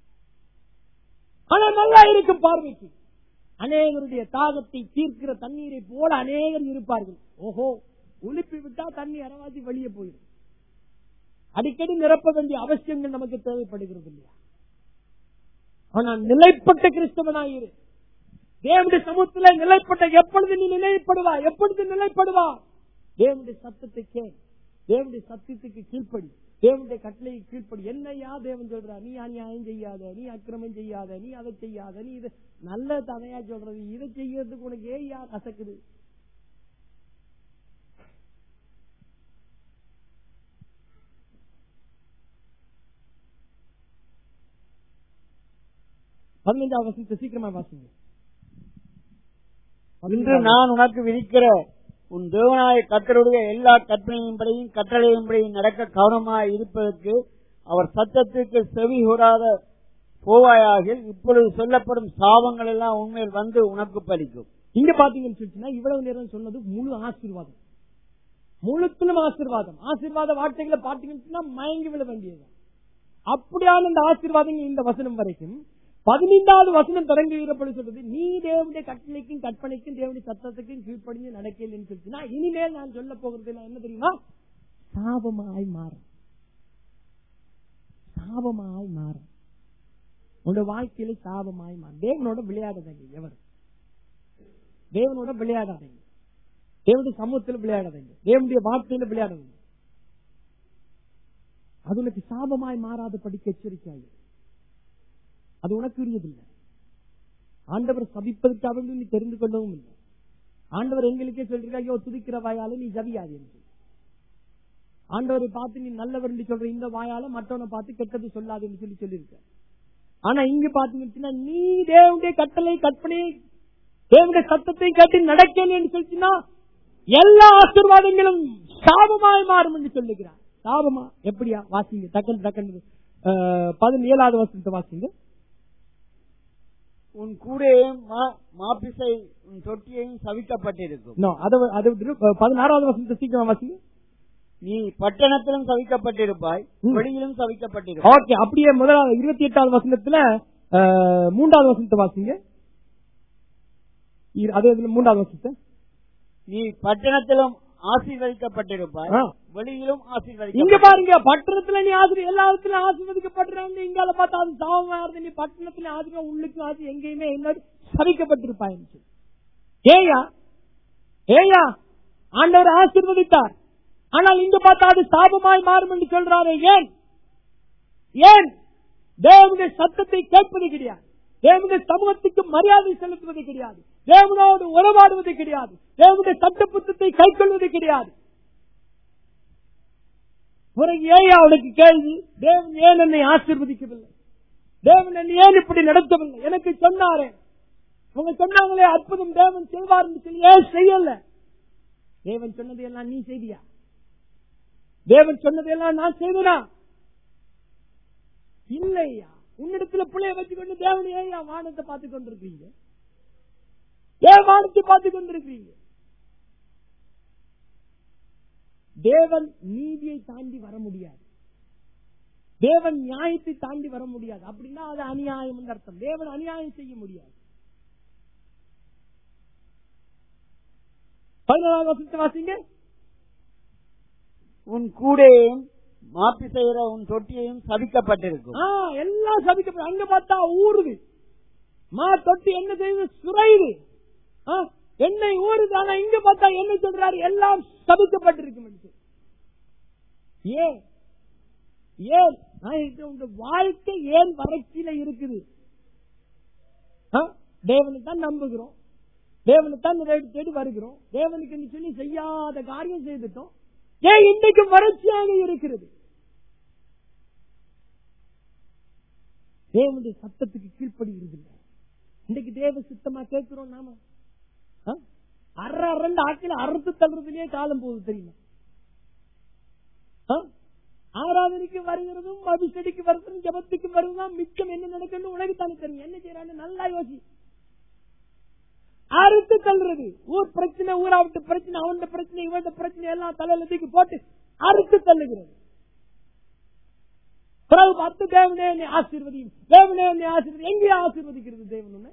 ஆனா நல்லா இருக்கும் பார்வைக்கு. அநேகருடைய தாகத்தை தீர்க்கிற தண்ணீரை போல அநேகர் இருப்பார்கள். ஓஹோ, உலுப்பி விட்டா தண்ணி அரவாசி வெளியே போயிடும். அடிக்கடி நிரப்ப வேண்டிய அவசியங்கள் நமக்கு தேவைப்படுகிறது இல்லையா? ஆனா நிலைப்பட்ட கிறிஸ்தவனாயிரு, தேவனுடைய சமூகத்தில் நிலைப்பட்ட. எப்பொழுது நீ நிலைப்படுவா? எப்பொழுது நிலைப்படுவா? தேவனுடைய சத்தத்தை கேள், தேவனுடைய சத்தியத்துக்கு கீழ்ப்படி, தேவனுடைய கட்டளைக்கு கீழ்ப்படி. என்னையா தேவன் சொல்றா? நீ அநியாயம் செய்யாத, நீ அக்கிரமம் செய்யாத, நீ அதை செய்யாத, நீ இது நல்ல தனையா சொல்றது, இதை செய்யறதுக்கு உனக்கு ஏயா கசக்குது? பதினைஞ்சாவது வசனத்தை சீக்கிரமா வாசிங்க. இன்று நான் உனக்கு விதிக்கிற உன் தேவனாய கர்த்தருடைய எல்லா கற்பனையின்படியும் கட்டளையின்படியும் நடக்க கவனமாய் இருப்பதற்கு அவர் சத்தத்திற்கு செவி கூடாத போவாயாக. இப்பொழுது சொல்லப்படும் சாபங்கள் எல்லாம் உண்மையில் வந்து உனக்கு பலிக்கும். இங்க பாத்தீங்கன்னு சொல்லிச்சுன்னா இவ்வளவு நேரம் சொன்னது முழு ஆசீர்வாதம், முழுத்திலும் ஆசீர்வாதம். ஆசீர்வாத வார்த்தைகளை பாத்தீங்கன்னா மயங்கி விட வேண்டியது. அப்படியான இந்த ஆசீர்வாதங்கள் இந்த வசனம் வரைக்கும் 15வது வசனம் தொடங்குகிறப்படி சொல்றது, நீ தேவனுடைய கட்டளைக்கும் கற்பனைக்கும் தேவனுடைய சத்தத்துக்கும் கீழ்ப்படிஞ்சு நடக்கலன்னு சொல்லிச்சுன்னா இனிமேல் நான் சொல்ல போகிறது என்ன தெரியுமா? சாபமாய் மாறும், சாபமாய் மாறும். உன்னோட வாழ்க்கையில சாபமாய் மாறும். தேவனோட விளையாடாதீங்க, எவர் தேவனோட விளையாடாதீங்க, தேவனுடைய சமூகத்தில் விளையாடாதீங்க, தேவனுடைய வார்த்தையில விளையாடாதீங்க. அது உனக்கு சாபமாய் மாறாத படிக்க எச்சரிக்கையாய். அது உனக்கு உரியதில்லை. ஆண்டவர் சபிப்பதற்காக நீ தெரிந்து கொள்ளவும் இல்லை. ஆண்டவர் எங்களுக்கே சொல்றீங்க, ஐயோ துதிக்கிற வாயால நீ ஜபியாது என்று. ஆண்டவரை பார்த்து நீ நல்லவர் என்று சொல்ற இந்த வாயால மற்றவனை பார்த்து கெட்டது சொல்லாது என்று சொல்லி சொல்லியிருக்க. ஆனா இங்க பாத்தீங்கன்னா நீ தேவனுடைய கட்டளை கற்பனை தேவனுடைய சத்தத்தை கேட்டு நடக்கல என்று சொல்லிச்சுன்னா எல்லா ஆசீர்வாதங்களும் சாபமாய் மாறும் என்று சொல்லுகிறார். சாபமா எப்படியா? வாசிங்க டக்குன்னு டக்குன்னு 17வது வசனத்தை வாசிங்க. உன் கூடையும் மாப்பிசை உன் தொட்டியையும் சவிக்கப்பட்டிருக்கும். 16வது வசனத்தை சீக்கிரம் வாசிங்க. நீ பட்டணத்திலும் சவிக்கப்பட்டிருப்பாய், வெளியிலும் சவிக்கப்பட்டிருப்பாய். ஓகே, அப்படியே முதலாவது 28வது வசனத்துல 3வது வசனத்தை வாசிங்க. அதே 3வது வசனத்தை, நீ பட்டணத்திலும் ஆசீர்வதிக்கப்பட்டிருப்பாய், வெளியிலும் ஆசீர்வதிக்க. இங்க பாருங்க, பட்டணத்துல நீ எல்லா இடத்துலயும் ஆசீர்வதிக்கப்படுறாங்க. இங்கால பார்த்தா அது சாபமா இருந்து நீ பட்டணத்துல ஆசீர்வாதம், உள்ளுக்கு ஆசை, எங்கேயுமே என்ன சபிக்கப்பட்டிருப்பாய். ஏயா ஆண்டவர் ஆசீர்வதித்தார், ஆனால் இங்க பார்த்தா அது சாபமாய் மாறும் என்று சொல்றாரு. ஏன் தேவனுடைய சத்தத்தை கேட்பது கிடையாது, தேவனுடைய சமூகத்துக்கு மரியாதை செலுத்துவது கிடையாது, தேவனோடு உறவாடுவது கிடையாது, தேவனுடைய சட்ட புத்தகத்தை கைக்கொள்வது கிடையாது. அவனுக்கு கேள்வி, தேவன் ஏன் என்னை ஆசீர்வதிக்கவில்லை, தேவன் என்னை ஏன் இப்படி நடத்தவில்லை? எனக்கு சொன்னாரே, அவங்க சொன்னாங்களே அற்புதம் தேவன் செய்வார் என்று சொல்லி ஏன் செய்யல? தேவன் சொன்னதையெல்லாம் நீ செய்தியா? தேவன் சொன்னதையெல்லாம் நான் செய்தனா? இல்லையா. உன்னிடத்துல பிள்ளைய வச்சுக்கொண்டு தேவன் ஏன் வானத்தை பார்த்து கொண்டிருக்கீங்க? ஏன் வானத்தை பார்த்து கொண்டிருக்கீங்க? தேவன் நீதியை தாண்டி வர முடியாது, தேவன் நியாயத்தை தாண்டி வர முடியாது. அப்படின்னா அது அநியாயம் என்று அர்த்தம். தேவன் அநியாயம் செய்ய முடியாது. 11ஆம் வசனத்தை வாசிங்க. உன் கூடையும் மாப்பி செய்கிற உன் தொட்டியையும் சபிக்கப்பட்டிருக்கும். எல்லாம் சபிக்கப்பட்ட. அங்க பார்த்தா ஊறுது, மா தொட்டி என்ன செய்யுது? சுரையுது, எண்ணெய் ஊறுது. ஆனா இங்க பார்த்தா என்ன சொல்றாரு? எல்லாம் சபிக்கப்பட்டிருக்கு. ஏன் உங்க வாழ்க்கை ஏன் வறட்சியில இருக்குது? தேவனை தான் நம்புகிறோம், தேவனை தான் தேடி வருகிறோம், தேவனுக்கு சொல்லி செய்யாத காரியம் செய்துட்டோம். ஏன் இன்றைக்கு வறட்சியாக இருக்கிறது? தேவனுடைய சத்தத்துக்கு கீழ்ப்படுகிறது. இன்றைக்கு தேவ சித்தமா கேட்கிறோம் நாம. ரெண்டு ஆட்கள் அறுத்து தள்ளுறதுலயே காலம் போகுது தெரியுமா? ஆராதனைக்கு வருகிறதும், அபிஷேகத்துக்கு வருகிறதும், ஜபத்துக்கு வருவதும், மிச்சம் என்ன நடக்கணும் உனக்கு தானே தெரியும். என்ன செய்யறான்னு நல்லா யோசி. அறுத்து தள்ளுறது, ஊர் பிரச்சனை, ஊராவிட்டு பிரச்சனை, அவன் பிரச்சனை, இவன் பிரச்சனை எல்லாம் தலையில தூக்கி போட்டு அறுத்து தள்ளுகிறது. பிறகு பார்த்து தேவனே என்னை ஆசீர்வதியும், தேவனே என்னை ஆசீர்வதி. எங்கே ஆசீர்வதிக்கிறது தேவன்?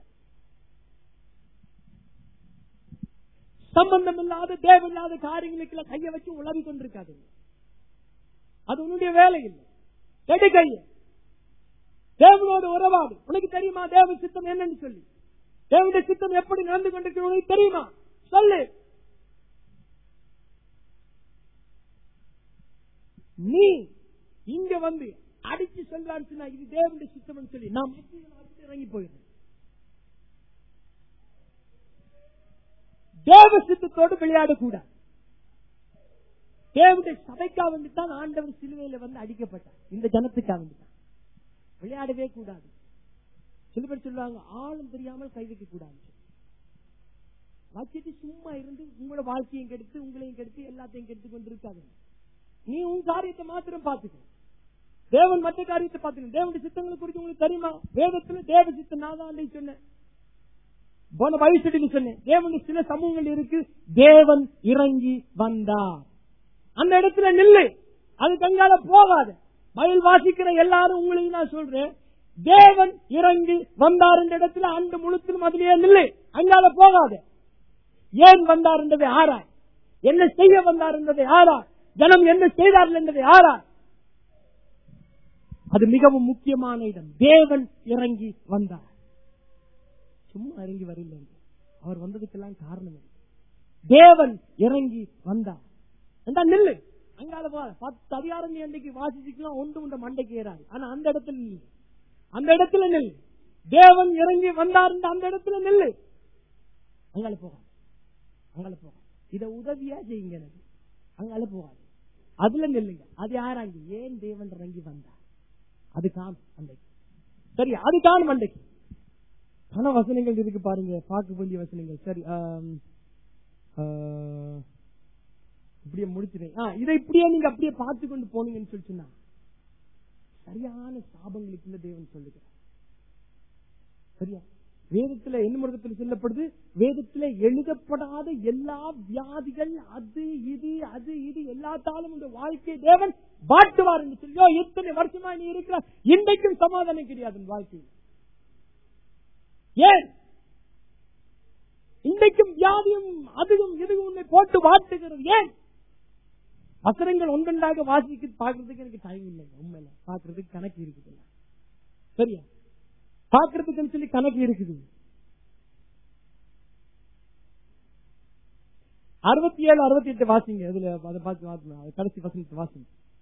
சம்பந்தம் இல்லாத தேவையில்லாத காரியங்களுக்கு கையை வச்சு உளவி கொண்டிருக்காது. அது உன்னுடைய வேலை இல்லை. எடு கைய, தேவனோடு உறவாடு. உனக்கு தெரியுமா தேவ சித்தம் என்னன்னு சொல்லி? தேவனுடைய சித்தம் எப்படி நடந்து கொண்டிருக்கிறது உனக்கு தெரியுமா? சொல்லு. நீ இங்க வந்து அடிச்சு சொல்றான்னு இது தேவனுடைய சித்தம் சொல்லி நாம் இறங்கி போயிடும். தேவ சித்தத்தோடு விளையாடக்கூடாது. தேவனுடைய சபைக்காக வந்துதான் ஆண்டவர் சிலுவையில வந்து அடிக்கப்பட்டார். இந்த ஜனத்துக்காக வந்துதான் விளையாடவே கூடாது. சில பேர் சொல்லுவாங்க ஆளும் தெரியாமல் கை வைக்க கூடாது. வச்சுட்டு சும்மா இருந்து உங்களோட வாழ்க்கையும் கெடுத்து, உங்களையும் கெடுத்து, எல்லாத்தையும் கெடுத்து கொண்டு இருக்காது. நீ உன் காரியத்தை மாத்திரம் பார்த்துக்க, தேவன் மற்ற காரியத்தை பார்த்துக்க. தேவனுடைய சித்தங்களை குறித்து உங்களுக்கு தெரியுமா? வேதத்துல தேவ சித்தம் நான் தான் சொன்னேன், போன வயசுல சொன்னேன். தேவனுடைய சில சமூகங்கள் இருக்கு, தேவன் இறங்கி வந்தார். அந்த இடத்துல நில்லு, அது கங்கால போகாது. மயில் வாசிக்கிற எல்லாரும் உங்களுக்கு நான் சொல்றேன், தேவன் இறங்கி வந்தார் என்ற இடத்துல அந்த முழுத்திலும் அதிலேயே நில்லு, அங்கால போகாது. ஏன் வந்தார் என்பதை ஆராய், என்ன செய்ய வந்தார் என்பதை ஆராய், ஜனம் என்ன செய்தார்கள் என்பதை ஆராய். அது மிகவும் முக்கியமான இடம். தேவன் இறங்கி வந்தார், சும்மா இறங்கி வரல. அவர் வந்ததுக்கெல்லாம் காரணம் தேவன் இறங்கி வந்தார். நில்லு, அங்கால 10 அதிகாரம் அன்றைக்கு வாசிச்சுக்கலாம், ஒன்று உண்ட மண்டைக்கு ஏறாது. ஆனா அந்த இடத்துல நில்லு, அந்த இடத்துல நெல். தேவன் இறங்கி வந்தார், அந்த இடத்துல நெல்லு. அங்கால போகாது, அங்கால போகாது. இத உதவியா செய்யுங்க, எனக்கு அங்கால போகாது. அதுல நெல்லுங்க. அது யாராங்க? ஏன் தேவன் இறங்கி வந்தார், அது காணும் அன்றைக்கு. சரி, அது காணும் அன்றைக்கு. பல வசனங்கள் இருக்கு பாருங்க, பார்க்க வேண்டிய வசனங்கள். சரி, இப்படியே முடிச்சிருங்க. இதை இப்படியே நீங்க அப்படியே பார்த்து கொண்டு போனீங்கன்னு சொல்லி சொன்னா சரியான சாபங்களுக்கு தேவன் சொல்லுகிறார். சரியா? வேதத்துல என்ன மருத்துவத்தில் சொல்லப்படுது? வேதத்துல எழுதப்படாத எல்லா வியாதிகள், அது இது அது இது எல்லாத்தாலும் இந்த வாழ்க்கையை தேவன் வாட்டுவார் என்று சொல்லியோ, எத்தனை வருஷமா நீ இருக்கிற இன்றைக்கும் சமாதானம் கிடையாது வாழ்க்கையில். ஏன் இன்றைக்கும் வியாதியும் அதுவும் இதுவும் உன்னை போட்டு வாட்டுகிறது. ஏன்? வசனங்கள் ஒன்றொன்றாக வாசிக்க பாக்குறதுக்கு எனக்கு டைம் இல்லைங்க. உண்மையில பாக்குறதுக்கு கணக்கு இருக்குது. சரியா? பாக்குறதுக்குன்னு சொல்லி கணக்கு இருக்குது. 67, 68 வாசிங்க. அதுல அதை பார்த்து கடைசி வசனத்தை வாசிங்க.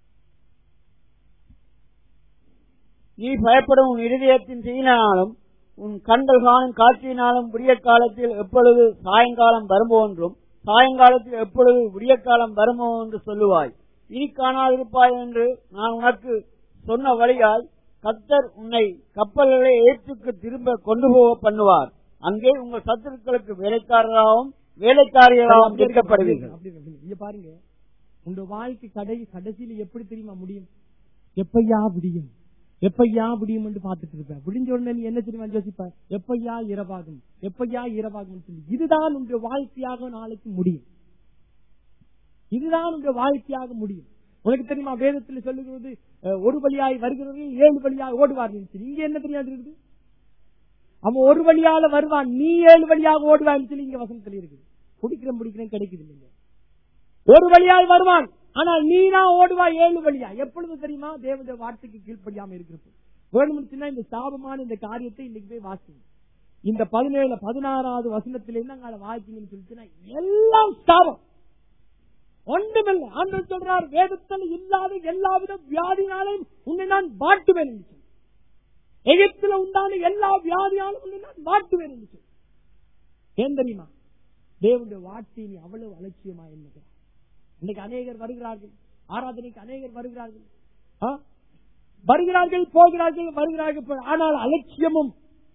நீ பயப்படும் உன் இருதயத்தின் தீயினாலும் உன் கண்கள் காணும் காட்சியினாலும் விடிய காலத்தில் எப்பொழுது சாயங்காலம் வருமோ என்றும் சாயங்காலத்தில் எப்பொழுது விடிய காலம் வருமோ என்று சொல்லுவாய். இனி காணாதிருப்பாய் என்று நான் உனக்கு சொன்ன வழியாய் கர்த்தர் உன்னை கப்பல்களை ஏற்றுக்கு திரும்ப கொண்டு போக பண்ணுவார். அங்கே உங்கள் சத்துருக்களுக்கு வேலைக்காரராகவும் வேலைக்காரிகளாகவும் எடுக்கப்படுவீர்கள். இங்க பாருங்க, உங்க வாழ்க்கை கடைசியில எப்படி தெரியுமா முடியும்? எப்பையா முடியும், எப்பையா முடியும் என்று பார்த்துட்டு இருப்ப. முடிஞ்ச உடனே நீ என்ன தெரியுமா யோசிப்ப? எப்பையா இரவாகும், எப்பையா இரவாகும் சொல்லி. இதுதான் உங்க வாழ்க்கையாக நாளைக்கு முடியும். இதுதான் உங்க வாழ்க்கையாக முடியும். உனக்கு தெரியுமா வேதத்தில் சொல்லுகிறது, ஒரு வழியாய் வருகிறவர்கள் 7 வழியாக ஓடுவார்கள். இங்க என்ன தெரியாது இருக்குது? அவன் ஒரு வழியால வருவான், நீ 7 வழியாக ஓடுவான்னு சொல்லி இங்க வசனத்தில் இருக்குது. முடிக்கிறேன் கிடைக்குது இல்லைங்க. ஒரு வழியாய் வருவான், ஆனால் நீனா ஓடுவா 7 வழியா. எப்பொழுது தெரியுமா? தேவனுடைய வார்த்தைக்கு கீழ்ப்படியாம இருக்கிறது. வேணும்னா இந்த சாபமான இந்த காரியத்தை இன்னைக்கு போய் வாசிங்க. இந்த 17, 16வது வசனத்திலிருந்து அங்க வாசிங்கன்னு சொல்லிட்டு எல்லாம் சாபம், ஒன்றுமில்லை. ஆண்டவர் சொல்றார், வேதத்தில் இல்லாத எல்லாவித வியாதினாலும் உன்னை நான் வாட்டுவேன் என்று சொல்லி. எகிப்தில் உண்டான எல்லா வியாதியாலும் உன்னை நான் வாட்டுவேன் என்று சொல்லி. ஏன் தெரியுமா? தேவனுடைய வார்த்தையை நீ அவ்வளவு அலட்சியமா எண்ணுகிறார். இன்னைக்கு அநேகர் வருகிறார்கள், ஆராதனைக்கு அநேகர் வருகிறார்கள் போகிறார்கள். ஆனால் அலட்சியமும்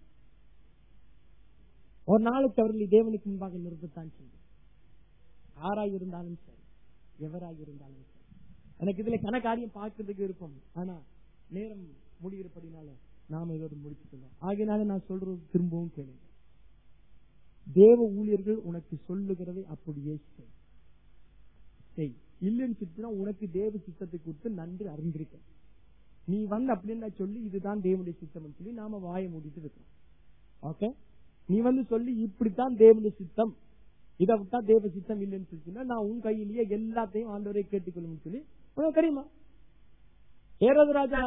ஒரு நாளுக்கு அவர்களை தேவனுக்கு முன்பாக நிறுத்தத்தான் செய்யும். ஆராய் இருந்தாலும் சரி, எவராக இருந்தாலும் சரி. எனக்கு இதுல கணக்காரியம் பார்க்கறதுக்கு இருக்கும், ஆனா நேரம் முடிகிறபடினால நாம இதோடு முடிச்சுக்கலாம். ஆகையினால நான் சொல்றது திரும்பவும் கேளுங்க. தேவ ஊழியர்கள் உனக்கு சொல்லுகிறதை அப்படியே செய். இல்லைன்னு சொல்லினா உனக்கு தேவ சித்தத்தை கொடுத்து நன்றி அறிந்திருக்க. நீ வந்து அப்படின்னு சொல்லி இதுதான் தேவனுடைய சித்தம் சொல்லி நாம வாயை மூடிட்டு இருக்கோம். ஓகே, நீ வந்து சொல்லி இப்படித்தான் தேவனுடைய சித்தம், இதை விட்டா தேவ சித்தம் இல்லைன்னு சொல்லிச்சுன்னா நான் உன் கையிலேயே எல்லாத்தையும் ஆண்டவரை கேட்டுக்கொள்ளும் சொல்லி உனக்கு தெரியுமா? ஏரோது ராஜா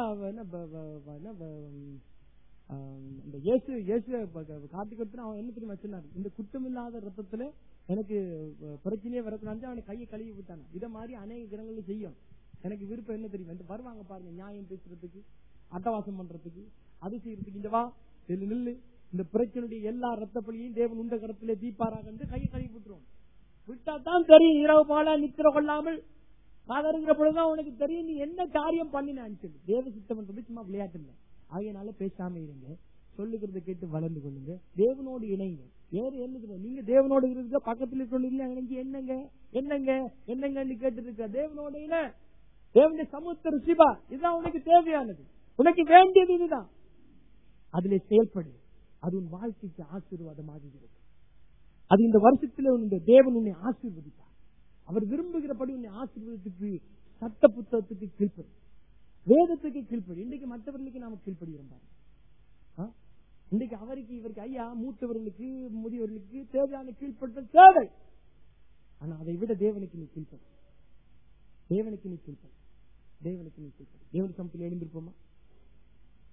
இந்த இயேசு காத்துக்கிறது அவன் என்ன தெரியுமா சொன்னார்? இந்த குற்றமில்லாத ரத்தத்துல எனக்கு பிரச்சனையே வரக்கூடாது, அவனை கையை கழுவி விட்டான. இதை மாதிரி அநேக கிரகங்களும் செய்யும். எனக்கு விருப்பம் என்ன தெரியுமா? வருவாங்க பாருங்க, நியாயம் பேசுறதுக்கு, அட்டவாசம் பண்றதுக்கு, அது செய்யறதுக்கு. இந்த வா நில்லு, இந்த பிரச்சனையுடைய எல்லா ரத்த பலியையும் தேவன் உண்ட கரத்திலே தீப்பாராக என்று கையை கழுவி விட்டுருவோம். விட்டா தான் தெரியும், இரவு போல நித்திர கொள்ளாமல் காதறுங்கிற பொழுதுதான் உனக்கு தெரியும் நீ என்ன காரியம் பண்ணினான்னு சொல்லி. தேவ சித்தம் பண்றது சும்மா விளையாட்டு இல்லை. ஆகையினால பேசாம இருங்க, சொல்லுகிறத கேட்டு வளர்ந்து கொள்ளுங்க, தேவனோடு இணைங்க. வேறு என்ன? நீங்க தேவனோடு இருக்க பக்கத்துல சொல்லுங்க, என்னங்க என்னங்க என்னங்கன்னு கேட்டு இருக்க. தேவனோடு இணை, தேவனுடைய சமூகத்தை ருசிபா, இதுதான் உனக்கு தேவையானது, உனக்கு வேண்டியது இதுதான். அதுல செயல்படு, அது உன் வாழ்க்கைக்கு ஆசீர்வாதமாக இருக்கு. அது இந்த வருஷத்துல உன்னுடைய தேவன் உன்னை ஆசீர்வதித்தார். அவர் விரும்புகிறபடி உன்னை ஆசீர்வாதத்துக்கு சட்ட புத்தகத்துக்கு கீழ்ப்படி, வேதத்துக்கு கீழ்ப்படி. இன்றைக்கு மற்றவர்களுக்கு நாம கீழ்ப்படுகிறோம் பாருங்க. இன்றைக்கு அவருக்கு இவருக்கு ஐயா மூத்தவர்களுக்கு முதியவர்களுக்கு தேவையான கீழ்ப்பட்டல் தேவை. ஆனா அதை விட தேவனுக்கு நீ கீழ்ப்படு, தேவனுக்கு நீ கீழ்ப்படு, தேவனுக்கு நீ கீழ்ப்படு. தேவனுக்கு சமத்தில் எழுந்திருப்போமா?